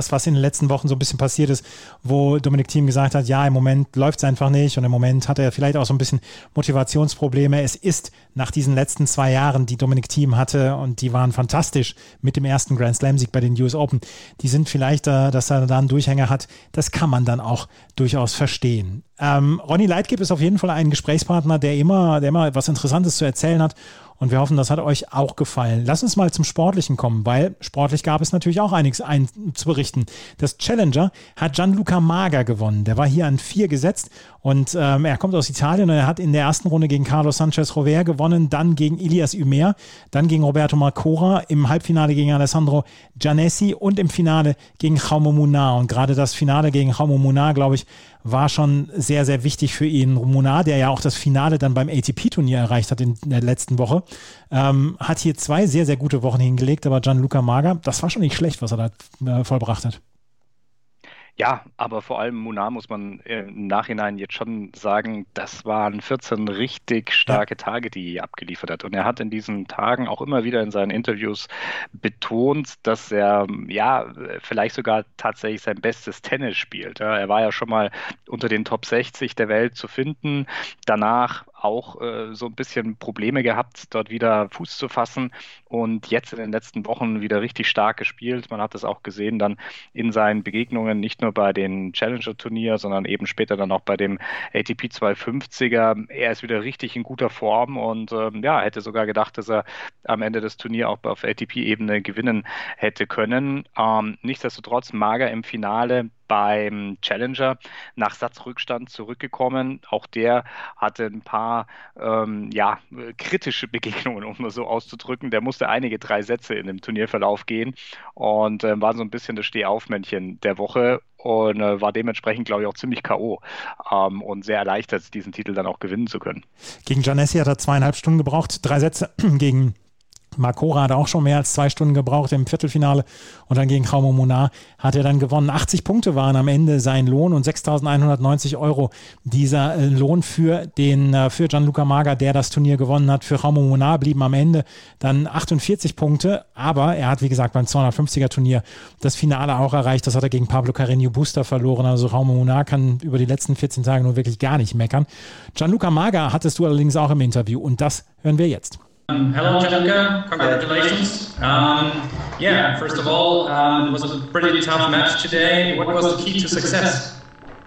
das, was in den letzten Wochen so ein bisschen passiert ist, wo Dominic Thiem gesagt hat, ja, im Moment läuft es einfach nicht und im Moment hat er vielleicht auch so ein bisschen Motivationsprobleme. Es ist nach diesen letzten zwei Jahren, die Dominic Thiem hatte und die waren fantastisch mit dem ersten Grand Slam-Sieg bei den U S Open, die sind vielleicht, äh, dass er da einen Durchhänger hat, das kann man dann auch durchaus verstehen. Ähm, Ronny Leitgeb ist auf jeden Fall ein Gesprächspartner, der immer, der immer etwas Interessantes zu erzählen hat. Und wir hoffen, das hat euch auch gefallen. Lass uns mal zum Sportlichen kommen, weil sportlich gab es natürlich auch einiges ein, zu berichten. Das Challenger hat Gianluca Mager gewonnen. Der war hier an vier gesetzt und ähm, er kommt aus Italien und er hat in der ersten Runde gegen Carlos Sanchez Rover gewonnen, dann gegen Ilias Ymer, dann gegen Roberto Marcora, im Halbfinale gegen Alessandro Giannessi und im Finale gegen Jaume Munar. Und gerade das Finale gegen Jaume Munar, glaube ich, war schon sehr, sehr wichtig für ihn. Munar, der ja auch das Finale dann beim A T P-Turnier erreicht hat in der letzten Woche, ähm, hat hier zwei sehr, sehr gute Wochen hingelegt, aber Gianluca Mager, das war schon nicht schlecht, was er da äh, vollbracht hat. Ja, aber vor allem Munar muss man im Nachhinein jetzt schon sagen, das waren vierzehn richtig starke ja. Tage, die er abgeliefert hat. Und er hat in diesen Tagen auch immer wieder in seinen Interviews betont, dass er ja vielleicht sogar tatsächlich sein bestes Tennis spielt. Ja, er war ja schon mal unter den Top sechzig der Welt zu finden. Danach auch äh, so ein bisschen Probleme gehabt, dort wieder Fuß zu fassen und jetzt in den letzten Wochen wieder richtig stark gespielt. Man hat das auch gesehen dann in seinen Begegnungen, nicht nur bei den Challenger-Turnier, sondern eben später dann auch bei dem A T P zweihundertfünfziger. Er ist wieder richtig in guter Form und ähm, ja, hätte sogar gedacht, dass er am Ende des Turniers auch auf A T P-Ebene gewinnen hätte können. Ähm, nichtsdestotrotz Mager im Finale beim Challenger nach Satzrückstand zurückgekommen. Auch der hatte ein paar ähm, ja, kritische Begegnungen, um es so auszudrücken. Der musste einige drei Sätze in dem Turnierverlauf gehen und äh, war so ein bisschen das Stehaufmännchen der Woche und äh, war dementsprechend, glaube ich, auch ziemlich K O ähm, und sehr erleichtert, diesen Titel dann auch gewinnen zu können. Gegen Giannessi hat er zweieinhalb Stunden gebraucht, drei Sätze gegen Marcora hat auch schon mehr als zwei Stunden gebraucht im Viertelfinale und dann gegen Jaume Munar hat er dann gewonnen. achtzig Punkte waren am Ende sein Lohn und sechstausendeinhundertneunzig Euro dieser Lohn für den für Gianluca Mager, der das Turnier gewonnen hat. Für Jaume Munar blieben am Ende dann achtundvierzig Punkte, aber er hat, wie gesagt, beim zweihundertfünfziger Turnier das Finale auch erreicht. Das hat er gegen Pablo Carreño Busta verloren. Also Jaume Munar kann über die letzten vierzehn Tage nur wirklich gar nicht meckern. Gianluca Mager hattest du allerdings auch im Interview und das hören wir jetzt. Um, hello, Gianluca. Congratulations. Um, yeah, first of all, um, it was a pretty tough match today. What was the key to success?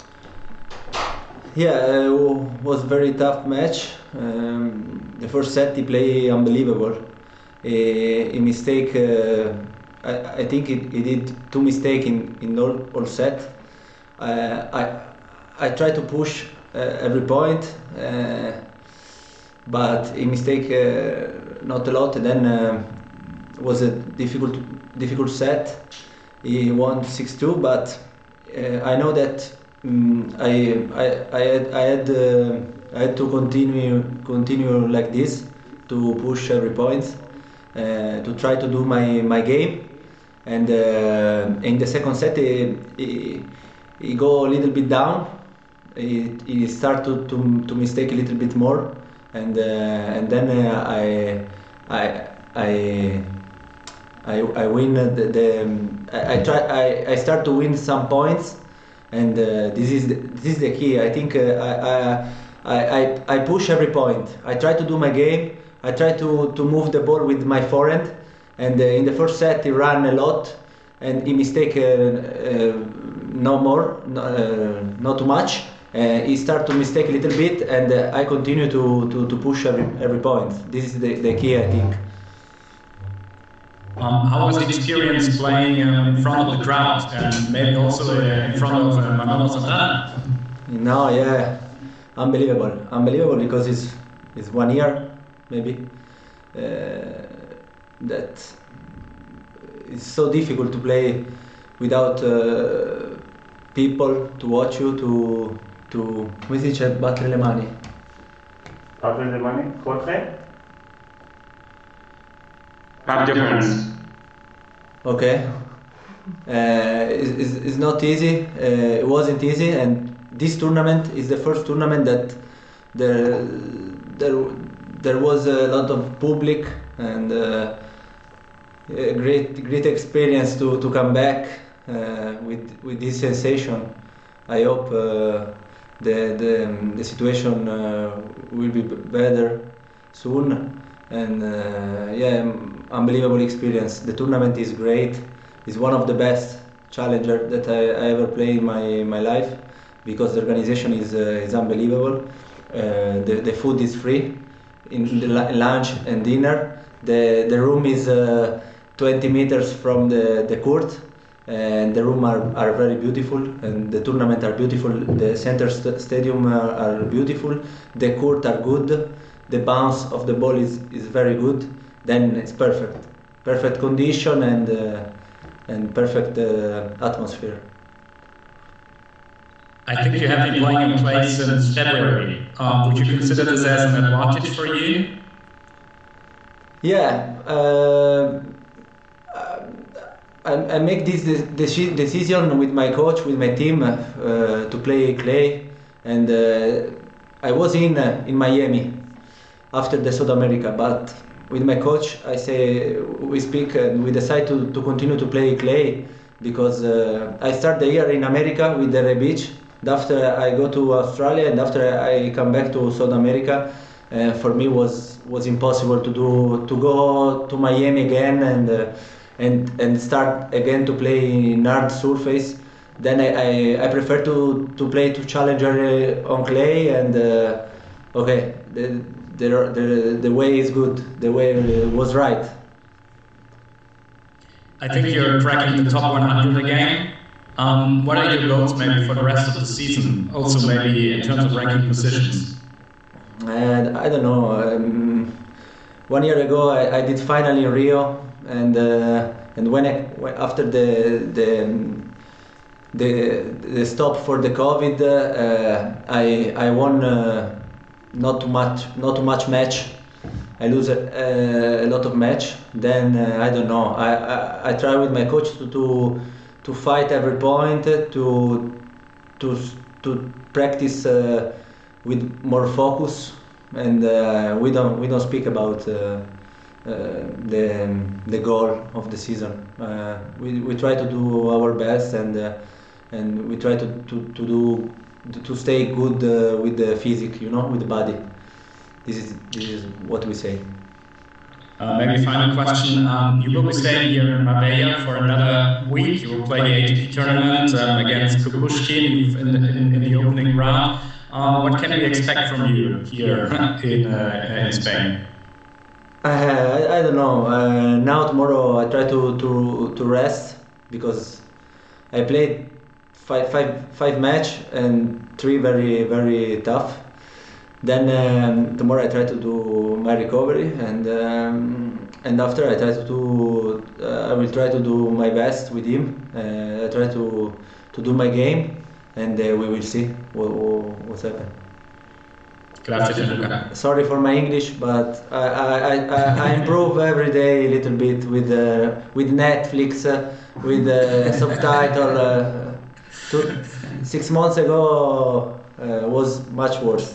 Yeah, it was a very tough match. Um, the first set he played unbelievable. A, a mistake, uh, I, I think he, he did two mistakes in, in all, all set. Uh, I, I tried to push uh, every point. Uh, But he mistake uh, not a lot. And then uh, was a difficult, difficult set. He won six two, but uh, I know that um, I, I, I had, I had, uh, I had to continue, continue like this to push every point, uh, to try to do my, my game. And uh, in the second set, he, he, he go a little bit down. He, he start to, to, to mistake a little bit more. And uh, and then uh, I I I I, I win the, the um, I, I try I, I start to win some points, and uh, this is the, this is the key. I think uh, I, I I I push every point. I try to do my game. I try to, to move the ball with my forehand, and uh, in the first set he ran a lot, and he mistake uh, uh, no more, no, uh, not too much. Uh, he start to mistake a little bit, and uh, I continue to, to, to push every every point. This is the, the key, I think. Um, how was the experience playing um, in front of the crowd, and maybe also uh, in front of uh, Manolo Santana? No, yeah, unbelievable, unbelievable because it's it's one year maybe uh, that it's so difficult to play without uh, people to watch you to. To, come si dice, battere le mani? Battere le mani? Jorge? Clap your hands. Okay. Uh, it's, it's not easy. Uh, it wasn't easy, and this tournament is the first tournament that there there there was a lot of public and uh, a great great experience to, to come back uh, with with this sensation. I hope uh, the the the situation uh, will be better soon. And uh, yeah, unbelievable experience. The tournament is great. It's one of the best challenger that I, I ever played in my my life, because the organization is uh, is unbelievable. Uh, the the food is free in the lunch and dinner. The the room is uh, twenty meters from the, the court, and the room are, are very beautiful, and the tournament are beautiful. The center st- stadium are, are beautiful. The court are good. The bounce of the ball is, is very good. Then it's perfect, perfect condition and uh, and perfect uh, atmosphere. I think you have been playing in place since February. Um, would you consider this as an advantage for you? Yeah, uh, I, I make this de- decision with my coach, with my team, uh, to play clay, and uh, I was in uh, in Miami after the South America, but with my coach, I say we speak and we decide to, to continue to play clay, because uh, I start the year in America with the Beach. After I go to Australia and after I come back to South America, uh, for me was was impossible to do to go to Miami again and uh, and and start again to play in hard surface. Then I, I, I prefer to, to play to challenger on clay, and uh, okay, the, the the the way is good. The way was right. I think you're cracking the top one hundred again. Um, what are your goals maybe for the rest of the season? Also maybe in terms of ranking positions? And I don't know. Um, one year ago, I, I did final in Rio, and uh, and when I, after the the the the stop for the COVID, uh, I I won uh, not too much not too much match. I lose a, a lot of match. Then uh, I don't know. I, I I try with my coach to. to to fight every point, to to to practice uh, with more focus, and uh, we don't we don't speak about uh, uh, the the goal of the season. Uh, we we try to do our best, and uh, and we try to to, to do to stay good uh, with the physique, you know, with the body. This is this is what we say. Uh, maybe final question. Um, you will be staying here in Marbella for another week. You will play the A T P tournament um, against Kukushkin in, in, in the opening round. Uh, what can we expect from you here in, uh, in Spain? Uh, I, I don't know. Uh, now tomorrow I try to, to, to rest, because I played five, five, five match and three very very tough. Then um, tomorrow I try to do my recovery, and um, and after I try to do uh, I will try to do my best with him. Uh, I try to to do my game, and uh, we will see what, what's happened. Grazie, Luca. Sorry for my English, but I I, I, I improve every day a little bit with uh, with Netflix, uh, with uh, subtitle. Uh, two, six months ago uh, was much worse.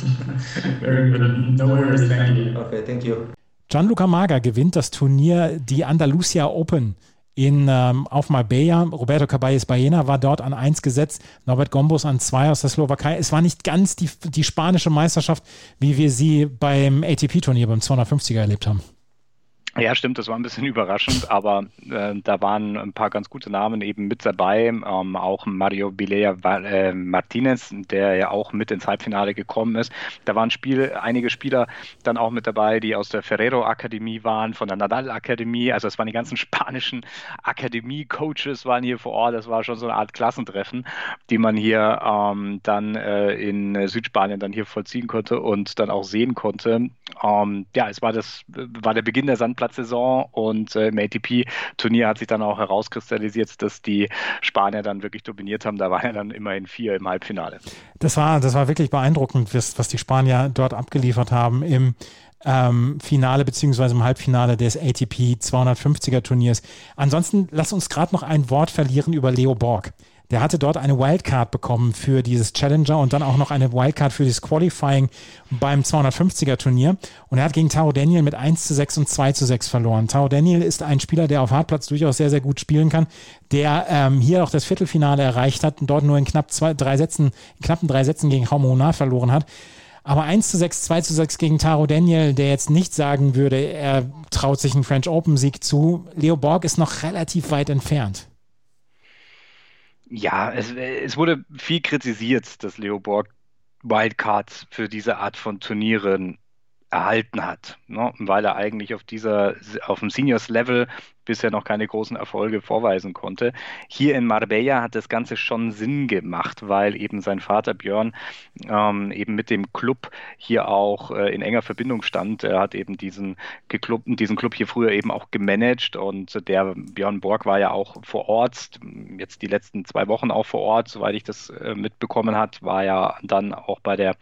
Very good. No worries, thank you. Okay, thank you. Gianluca Maga gewinnt das Turnier, die Andalusia Open in, ähm, auf Marbella. Roberto Caballes Baena war dort an eins gesetzt, Norbert Gombos an zwei aus der Slowakei. Es war nicht ganz die, die spanische Meisterschaft, wie wir sie beim A T P-Turnier beim zweihundertfünfziger erlebt haben. Ja, stimmt, das war ein bisschen überraschend, aber äh, da waren ein paar ganz gute Namen eben mit dabei, ähm, auch Mario Bilea äh, Martinez, der ja auch mit ins Halbfinale gekommen ist. Da waren Spiel, einige Spieler dann auch mit dabei, die aus der Ferrero-Akademie waren, von der Nadal-Akademie, also es waren die ganzen spanischen Akademie-Coaches waren hier vor Ort, das war schon so eine Art Klassentreffen, die man hier ähm, dann äh, in Südspanien dann hier vollziehen konnte und dann auch sehen konnte. Ähm, ja, es war das, war der Beginn der Sandplatzsaison, und äh, im A T P-Turnier hat sich dann auch herauskristallisiert, dass die Spanier dann wirklich dominiert haben. Da waren ja dann immerhin vier im Halbfinale. Das war, das war wirklich beeindruckend, was, was die Spanier dort abgeliefert haben im ähm, Finale beziehungsweise im Halbfinale des A T P zweihundertfünfziger Turniers. Ansonsten lass uns gerade noch ein Wort verlieren über Leo Borg. der hatte dort eine Wildcard bekommen für dieses Challenger und dann auch noch eine Wildcard für das Qualifying beim zweihundertfünfziger Turnier. Und er hat gegen Taro Daniel mit eins zu sechs und zwei zu sechs verloren. Taro Daniel ist ein Spieler, der auf Hartplatz durchaus sehr, sehr gut spielen kann, der ähm, hier auch das Viertelfinale erreicht hat und dort nur in knapp zwei, drei Sätzen, in knappen drei Sätzen gegen Jaume Munar verloren hat. Aber eins zu sechs, zwei zu sechs gegen Taro Daniel, der jetzt nicht sagen würde, er traut sich einen French Open-Sieg zu. Leo Borg ist noch relativ weit entfernt. Ja, es, es wurde viel kritisiert, dass Leo Borg Wildcards für diese Art von Turnieren erhalten hat, ne? Weil er eigentlich auf dieser, auf dem Seniors-Level bisher noch keine großen Erfolge vorweisen konnte. Hier in Marbella hat das Ganze schon Sinn gemacht, weil eben sein Vater Björn ähm, eben mit dem Club hier auch äh, in enger Verbindung stand. Er hat eben diesen, Club, diesen Club hier früher eben auch gemanagt und der Björn Borg war ja auch vor Ort, jetzt die letzten zwei Wochen auch vor Ort, soweit ich das äh, mitbekommen hat, war ja dann auch bei der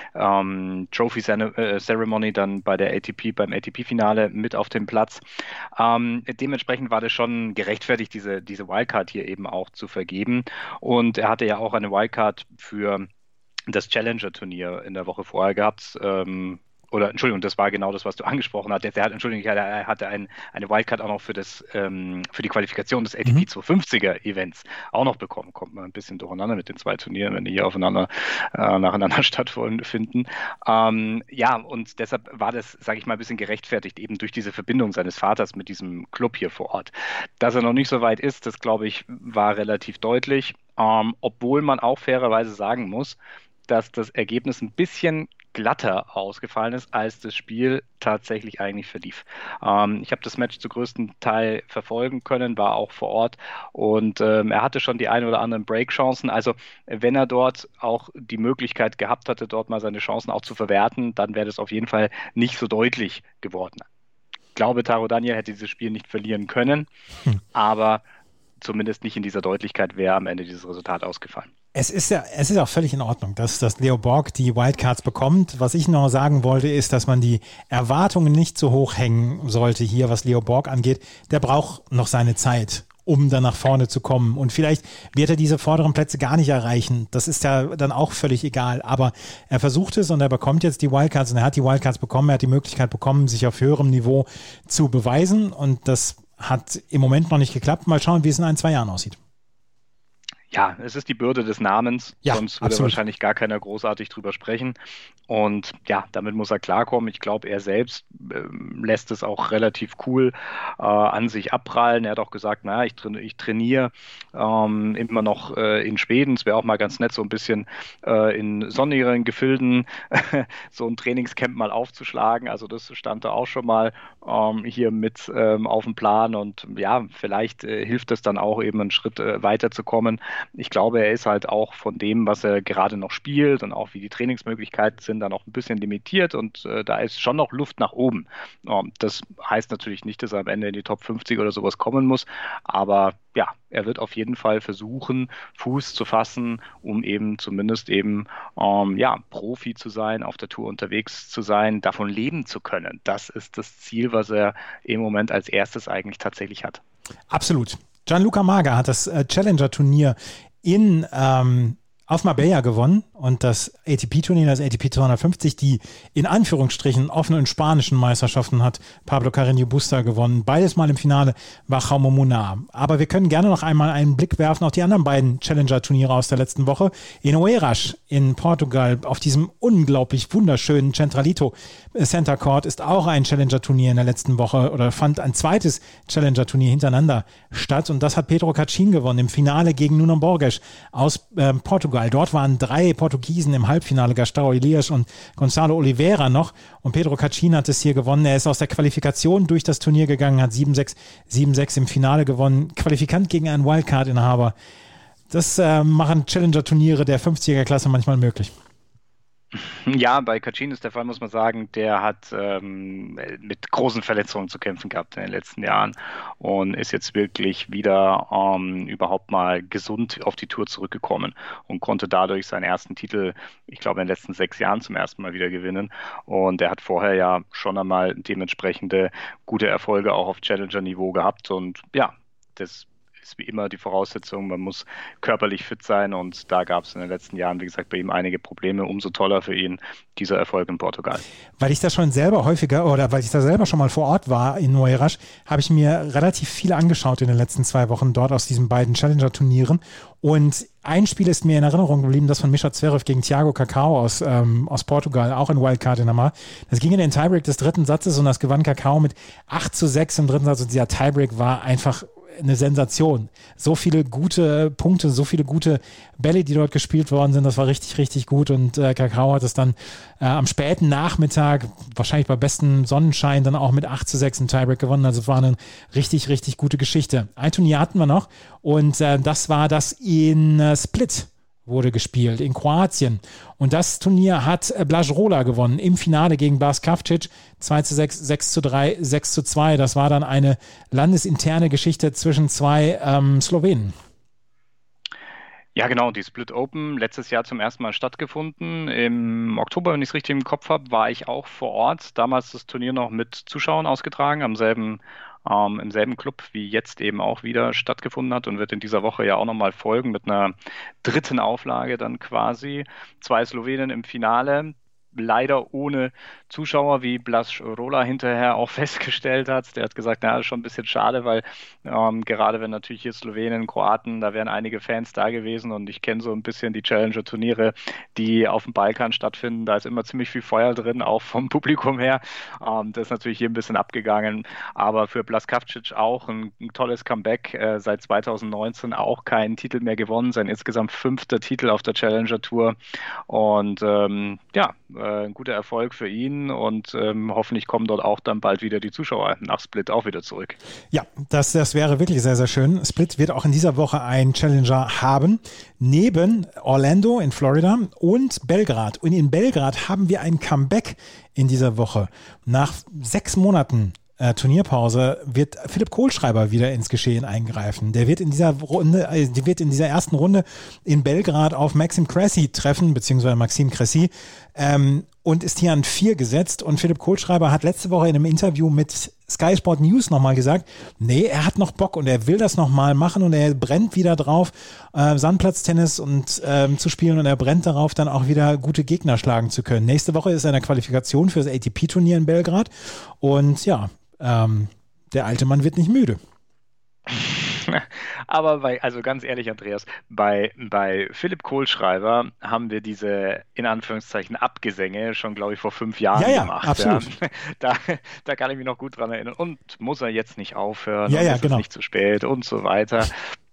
ähm, Trophy Ceremony, dann bei der A T P, beim A T P-Finale mit auf dem Platz. Ähm, dementsprechend war das schon gerechtfertigt, diese, diese Wildcard hier eben auch zu vergeben. Und er hatte ja auch eine Wildcard für das Challenger-Turnier in der Woche vorher gehabt. Ähm, oder Entschuldigung, das war genau das, was du angesprochen hattest. Er hat, Entschuldigung, er hatte ein, eine Wildcard auch noch für das ähm, für die Qualifikation des A T P mhm. zweihundertfünfziger Events auch noch bekommen. Kommt man ein bisschen durcheinander mit den zwei Turnieren, wenn die hier aufeinander äh, nacheinander stattfinden. Ähm, ja, und deshalb war das, sage ich mal, ein bisschen gerechtfertigt, eben durch diese Verbindung seines Vaters mit diesem Club hier vor Ort. Dass er noch nicht so weit ist, das glaube ich, war relativ deutlich. Ähm, obwohl man auch fairerweise sagen muss, dass das Ergebnis ein bisschen glatter ausgefallen ist, als das Spiel tatsächlich eigentlich verlief. Ähm, ich habe das Match zu größten Teil verfolgen können, war auch vor Ort und ähm, er hatte schon die ein oder anderen Break-Chancen. Also wenn er dort auch die Möglichkeit gehabt hatte, dort mal seine Chancen auch zu verwerten, dann wäre das auf jeden Fall nicht so deutlich geworden. Ich glaube, Taro Daniel hätte dieses Spiel nicht verlieren können, hm. aber zumindest nicht in dieser Deutlichkeit wäre am Ende dieses Resultat ausgefallen. Es ist ja, es ist auch völlig in Ordnung, dass, dass Leo Borg die Wildcards bekommt. Was ich noch sagen wollte, ist, dass man die Erwartungen nicht so hoch hängen sollte hier, was Leo Borg angeht. Der braucht noch seine Zeit, um dann nach vorne zu kommen. Und vielleicht wird er diese vorderen Plätze gar nicht erreichen. Das ist ja dann auch völlig egal. Aber er versucht es und er bekommt jetzt die Wildcards und er hat die Wildcards bekommen. Er hat die Möglichkeit bekommen, sich auf höherem Niveau zu beweisen. Und das hat im Moment noch nicht geklappt. Mal schauen, wie es in ein, zwei Jahren aussieht. Ja, es ist die Bürde des Namens, ja, sonst würde absolut. wahrscheinlich gar keiner großartig drüber sprechen. Und ja, damit muss er klarkommen. Ich glaube, er selbst äh, lässt es auch relativ cool äh, an sich abprallen. Er hat auch gesagt, naja, ich, tra- ich trainiere ähm, immer noch äh, in Schweden. Es wäre auch mal ganz nett, so ein bisschen äh, in sonnigeren Gefilden so ein Trainingscamp mal aufzuschlagen. Also das stand da auch schon mal ähm, hier mit ähm, auf dem Plan. Und ja, vielleicht äh, hilft es dann auch eben einen Schritt äh, weiterzukommen. Ich glaube, er ist halt auch von dem, was er gerade noch spielt und auch wie die Trainingsmöglichkeiten sind, dann auch ein bisschen limitiert und äh, da ist schon noch Luft nach oben. Ähm, das heißt natürlich nicht, dass er am Ende in die Top fünfzig oder sowas kommen muss, aber ja, er wird auf jeden Fall versuchen, Fuß zu fassen, um eben zumindest eben ähm, ja, Profi zu sein, auf der Tour unterwegs zu sein, davon leben zu können. Das ist das Ziel, was er im Moment als erstes eigentlich tatsächlich hat. Absolut. Gianluca Maga hat das äh, Challenger-Turnier in ähm, auf Marbella gewonnen und das A T P-Turnier, das A T P zweihundertfünfzig, die in Anführungsstrichen offenen spanischen Meisterschaften hat Pablo Carreño Busta gewonnen. Beides Mal im Finale war Jaume Munar. Aber wir können gerne noch einmal einen Blick werfen auf die anderen beiden Challenger-Turniere aus der letzten Woche. In Oeiras in Portugal auf diesem unglaublich wunderschönen Centralito Center Court ist auch ein Challenger-Turnier in der letzten Woche oder fand ein zweites Challenger-Turnier hintereinander statt und das hat Pedro Cachin gewonnen im Finale gegen Nuno Borges aus äh, Portugal. Dort waren drei Portugiesen im Halbfinale, Gastão Elias und Gonçalo Oliveira noch. Und Pedro Cachin hat es hier gewonnen. Er ist aus der Qualifikation durch das Turnier gegangen, hat sieben sechs, sieben sechs im Finale gewonnen. Qualifikant gegen einen Wildcard-Inhaber. Das äh, machen Challenger-Turniere der fünfziger-Klasse manchmal möglich. Ja, bei Cachin ist der Fall, muss man sagen, der hat ähm, mit großen Verletzungen zu kämpfen gehabt in den letzten Jahren und ist jetzt wirklich wieder ähm, überhaupt mal gesund auf die Tour zurückgekommen und konnte dadurch seinen ersten Titel, ich glaube in den letzten sechs Jahren zum ersten Mal wieder gewinnen. Und er hat vorher ja schon einmal dementsprechende gute Erfolge auch auf Challenger-Niveau gehabt und ja, das ist wie immer die Voraussetzung, man muss körperlich fit sein und da gab es in den letzten Jahren, wie gesagt, bei ihm einige Probleme. Umso toller für ihn dieser Erfolg in Portugal. Weil ich da schon selber häufiger oder weil ich da selber schon mal vor Ort war in Oeiras, habe ich mir relativ viel angeschaut in den letzten zwei Wochen dort aus diesen beiden Challenger-Turnieren. Und ein Spiel ist mir in Erinnerung geblieben, das von Mischa Zverev gegen Thiago Cacau aus, ähm, aus Portugal, auch in Wildcard in Namar. Das ging in den Tiebreak des dritten Satzes und das gewann Cacau mit acht zu sechs im dritten Satz. Und dieser Tiebreak war einfach eine Sensation. So viele gute Punkte, so viele gute Bälle, die dort gespielt worden sind, das war richtig, richtig gut und äh, Cacau hat es dann äh, am späten Nachmittag, wahrscheinlich bei bestem Sonnenschein, dann auch mit acht zu sechs im Tiebreak gewonnen. Also es war eine richtig, richtig gute Geschichte. Ein Turnier hatten wir noch und äh, das war das in äh, Split wurde gespielt, in Kroatien. Und das Turnier hat Blaž Rola gewonnen im Finale gegen Bas Kavcic. zwei zu sechs, sechs zu drei, sechs zu zwei. Das war dann eine landesinterne Geschichte zwischen zwei ähm, Slowenen. Ja, genau, die Split Open, letztes Jahr zum ersten Mal stattgefunden. Im Oktober, wenn ich es richtig im Kopf habe, war ich auch vor Ort. Damals das Turnier noch mit Zuschauern ausgetragen, am selben Ähm, im selben Club wie jetzt eben auch wieder stattgefunden hat und wird in dieser Woche ja auch nochmal folgen mit einer dritten Auflage dann quasi. Zwei Slowenen im Finale, leider ohne Zuschauer, wie Blaž Rola hinterher auch festgestellt hat. Der hat gesagt, na, das ist schon ein bisschen schade, weil ähm, gerade wenn natürlich hier Slowenen, Kroaten, da wären einige Fans da gewesen und ich kenne so ein bisschen die Challenger-Turniere, die auf dem Balkan stattfinden. Da ist immer ziemlich viel Feuer drin, auch vom Publikum her. Ähm, das ist natürlich hier ein bisschen abgegangen, aber für Bas Kavcic auch ein, ein tolles Comeback. Äh, seit zweitausendneunzehn auch keinen Titel mehr gewonnen, sein insgesamt fünfter Titel auf der Challenger-Tour und ähm, ja, äh, ein guter Erfolg für ihn und ähm, hoffentlich kommen dort auch dann bald wieder die Zuschauer nach Split auch wieder zurück. Ja, das, das wäre wirklich sehr, sehr schön. Split wird auch in dieser Woche einen Challenger haben, neben Orlando in Florida und Belgrad. Und in Belgrad haben wir ein Comeback in dieser Woche. Nach sechs Monaten Äh, Turnierpause wird Philipp Kohlschreiber wieder ins Geschehen eingreifen. Der wird in dieser Runde, äh, der wird in dieser ersten Runde in Belgrad auf Maxim Cressy treffen, beziehungsweise Maxim Cressy, ähm, und ist hier an vier gesetzt. Und Philipp Kohlschreiber hat letzte Woche in einem Interview mit Sky Sport News nochmal gesagt, nee, er hat noch Bock und er will das nochmal machen und er brennt wieder drauf, äh, Sandplatztennis und ähm, zu spielen und er brennt darauf, dann auch wieder gute Gegner schlagen zu können. Nächste Woche ist eine Qualifikation für das A T P-Turnier in Belgrad und ja, Ähm, der alte Mann wird nicht müde. Aber bei, also ganz ehrlich, Andreas, bei, bei Philipp Kohlschreiber haben wir diese, in Anführungszeichen, Abgesänge schon, glaube ich, vor fünf Jahren ja, ja, gemacht. Absolut. Ja. Da, da kann ich mich noch gut dran erinnern. Und muss er jetzt nicht aufhören? Ja, und ja, ist genau. es nicht zu spät und so weiter.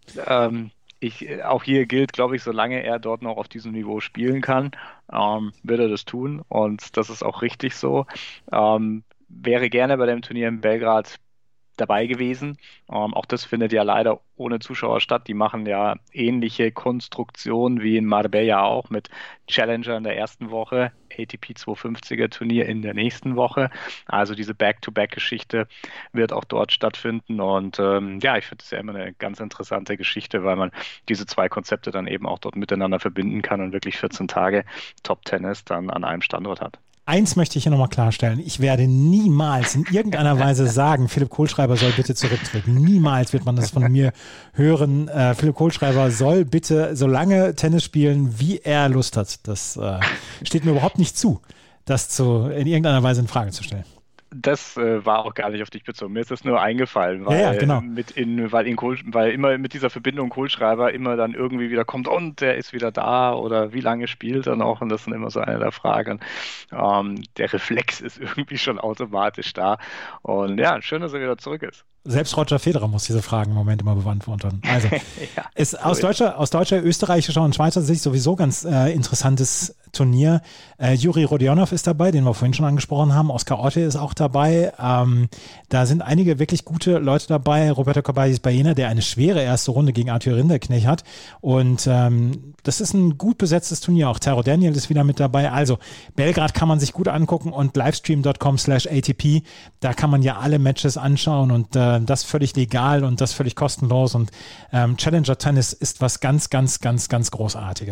Ähm, ich, auch hier gilt, glaube ich, solange er dort noch auf diesem Niveau spielen kann, ähm, wird er das tun. Und das ist auch richtig so. Ähm, wäre gerne bei dem Turnier in Belgrad dabei gewesen. Ähm, auch das findet ja leider ohne Zuschauer statt. Die machen ja ähnliche Konstruktionen wie in Marbella auch mit Challenger in der ersten Woche, A T P zweihundertfünfziger Turnier in der nächsten Woche. Also diese Back-to-Back-Geschichte wird auch dort stattfinden. Und ähm, ja, ich finde es ja immer eine ganz interessante Geschichte, weil man diese zwei Konzepte dann eben auch dort miteinander verbinden kann und wirklich vierzehn Tage Top-Tennis dann an einem Standort hat. Eins möchte ich hier nochmal klarstellen. Ich werde niemals in irgendeiner Weise sagen, Philipp Kohlschreiber soll bitte zurücktreten. Niemals wird man das von mir hören. Äh, Philipp Kohlschreiber soll bitte so lange Tennis spielen, wie er Lust hat. Das äh, steht mir überhaupt nicht zu, das zu, in irgendeiner Weise in Frage zu stellen. Das äh, war auch gar nicht auf dich bezogen. Mir ist das nur eingefallen, weil, ja, ja, genau. mit in, weil, in Kohl, weil immer mit dieser Verbindung Kohlschreiber immer dann irgendwie wieder kommt und der ist wieder da oder wie lange spielt er noch und das sind immer so eine der Fragen. Ähm, der Reflex ist irgendwie schon automatisch da und ja, schön, dass er wieder zurück ist. Selbst Roger Federer muss diese Fragen im Moment immer beantworten. Also ja, ist so aus deutscher, aus deutscher, österreichischer und Schweizer Sicht sowieso ganz äh, interessantes Turnier. Äh, Juri Rodionov ist dabei, den wir vorhin schon angesprochen haben. Oscar Otte ist auch dabei. Ähm, da sind einige wirklich gute Leute dabei. Roberto Caballes Baena, der eine schwere erste Runde gegen Arthur Rinderknech hat. Und ähm, das ist ein gut besetztes Turnier. Auch Taro Daniel ist wieder mit dabei. Also Belgrad kann man sich gut angucken und livestream dot com slash A T P. Da kann man ja alle Matches anschauen und äh, das völlig legal und das völlig kostenlos. Und ähm, Challenger Tennis ist was ganz, ganz, ganz, ganz Großartiges.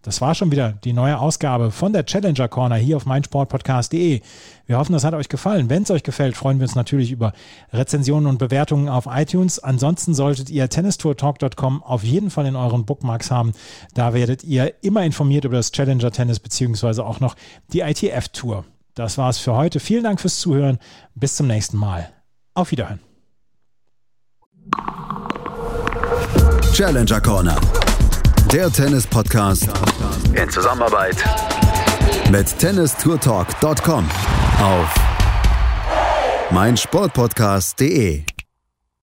Das war schon wieder die neue Ausgabe von der Challenger Corner hier auf meinsportpodcast punkt de. Wir hoffen, das hat euch gefallen. Wenn es euch gefällt, freuen wir uns natürlich über Rezensionen und Bewertungen auf iTunes. Ansonsten solltet ihr tennis tour talk punkt com auf jeden Fall in euren Bookmarks haben. Da werdet ihr immer informiert über das Challenger Tennis beziehungsweise auch noch die I T F Tour. Das war's für heute. Vielen Dank fürs Zuhören. Bis zum nächsten Mal. Auf Wiederhören. Challenger Corner. Der Tennis-Podcast in Zusammenarbeit mit tennis tour talk punkt com auf meinsportpodcast punkt de.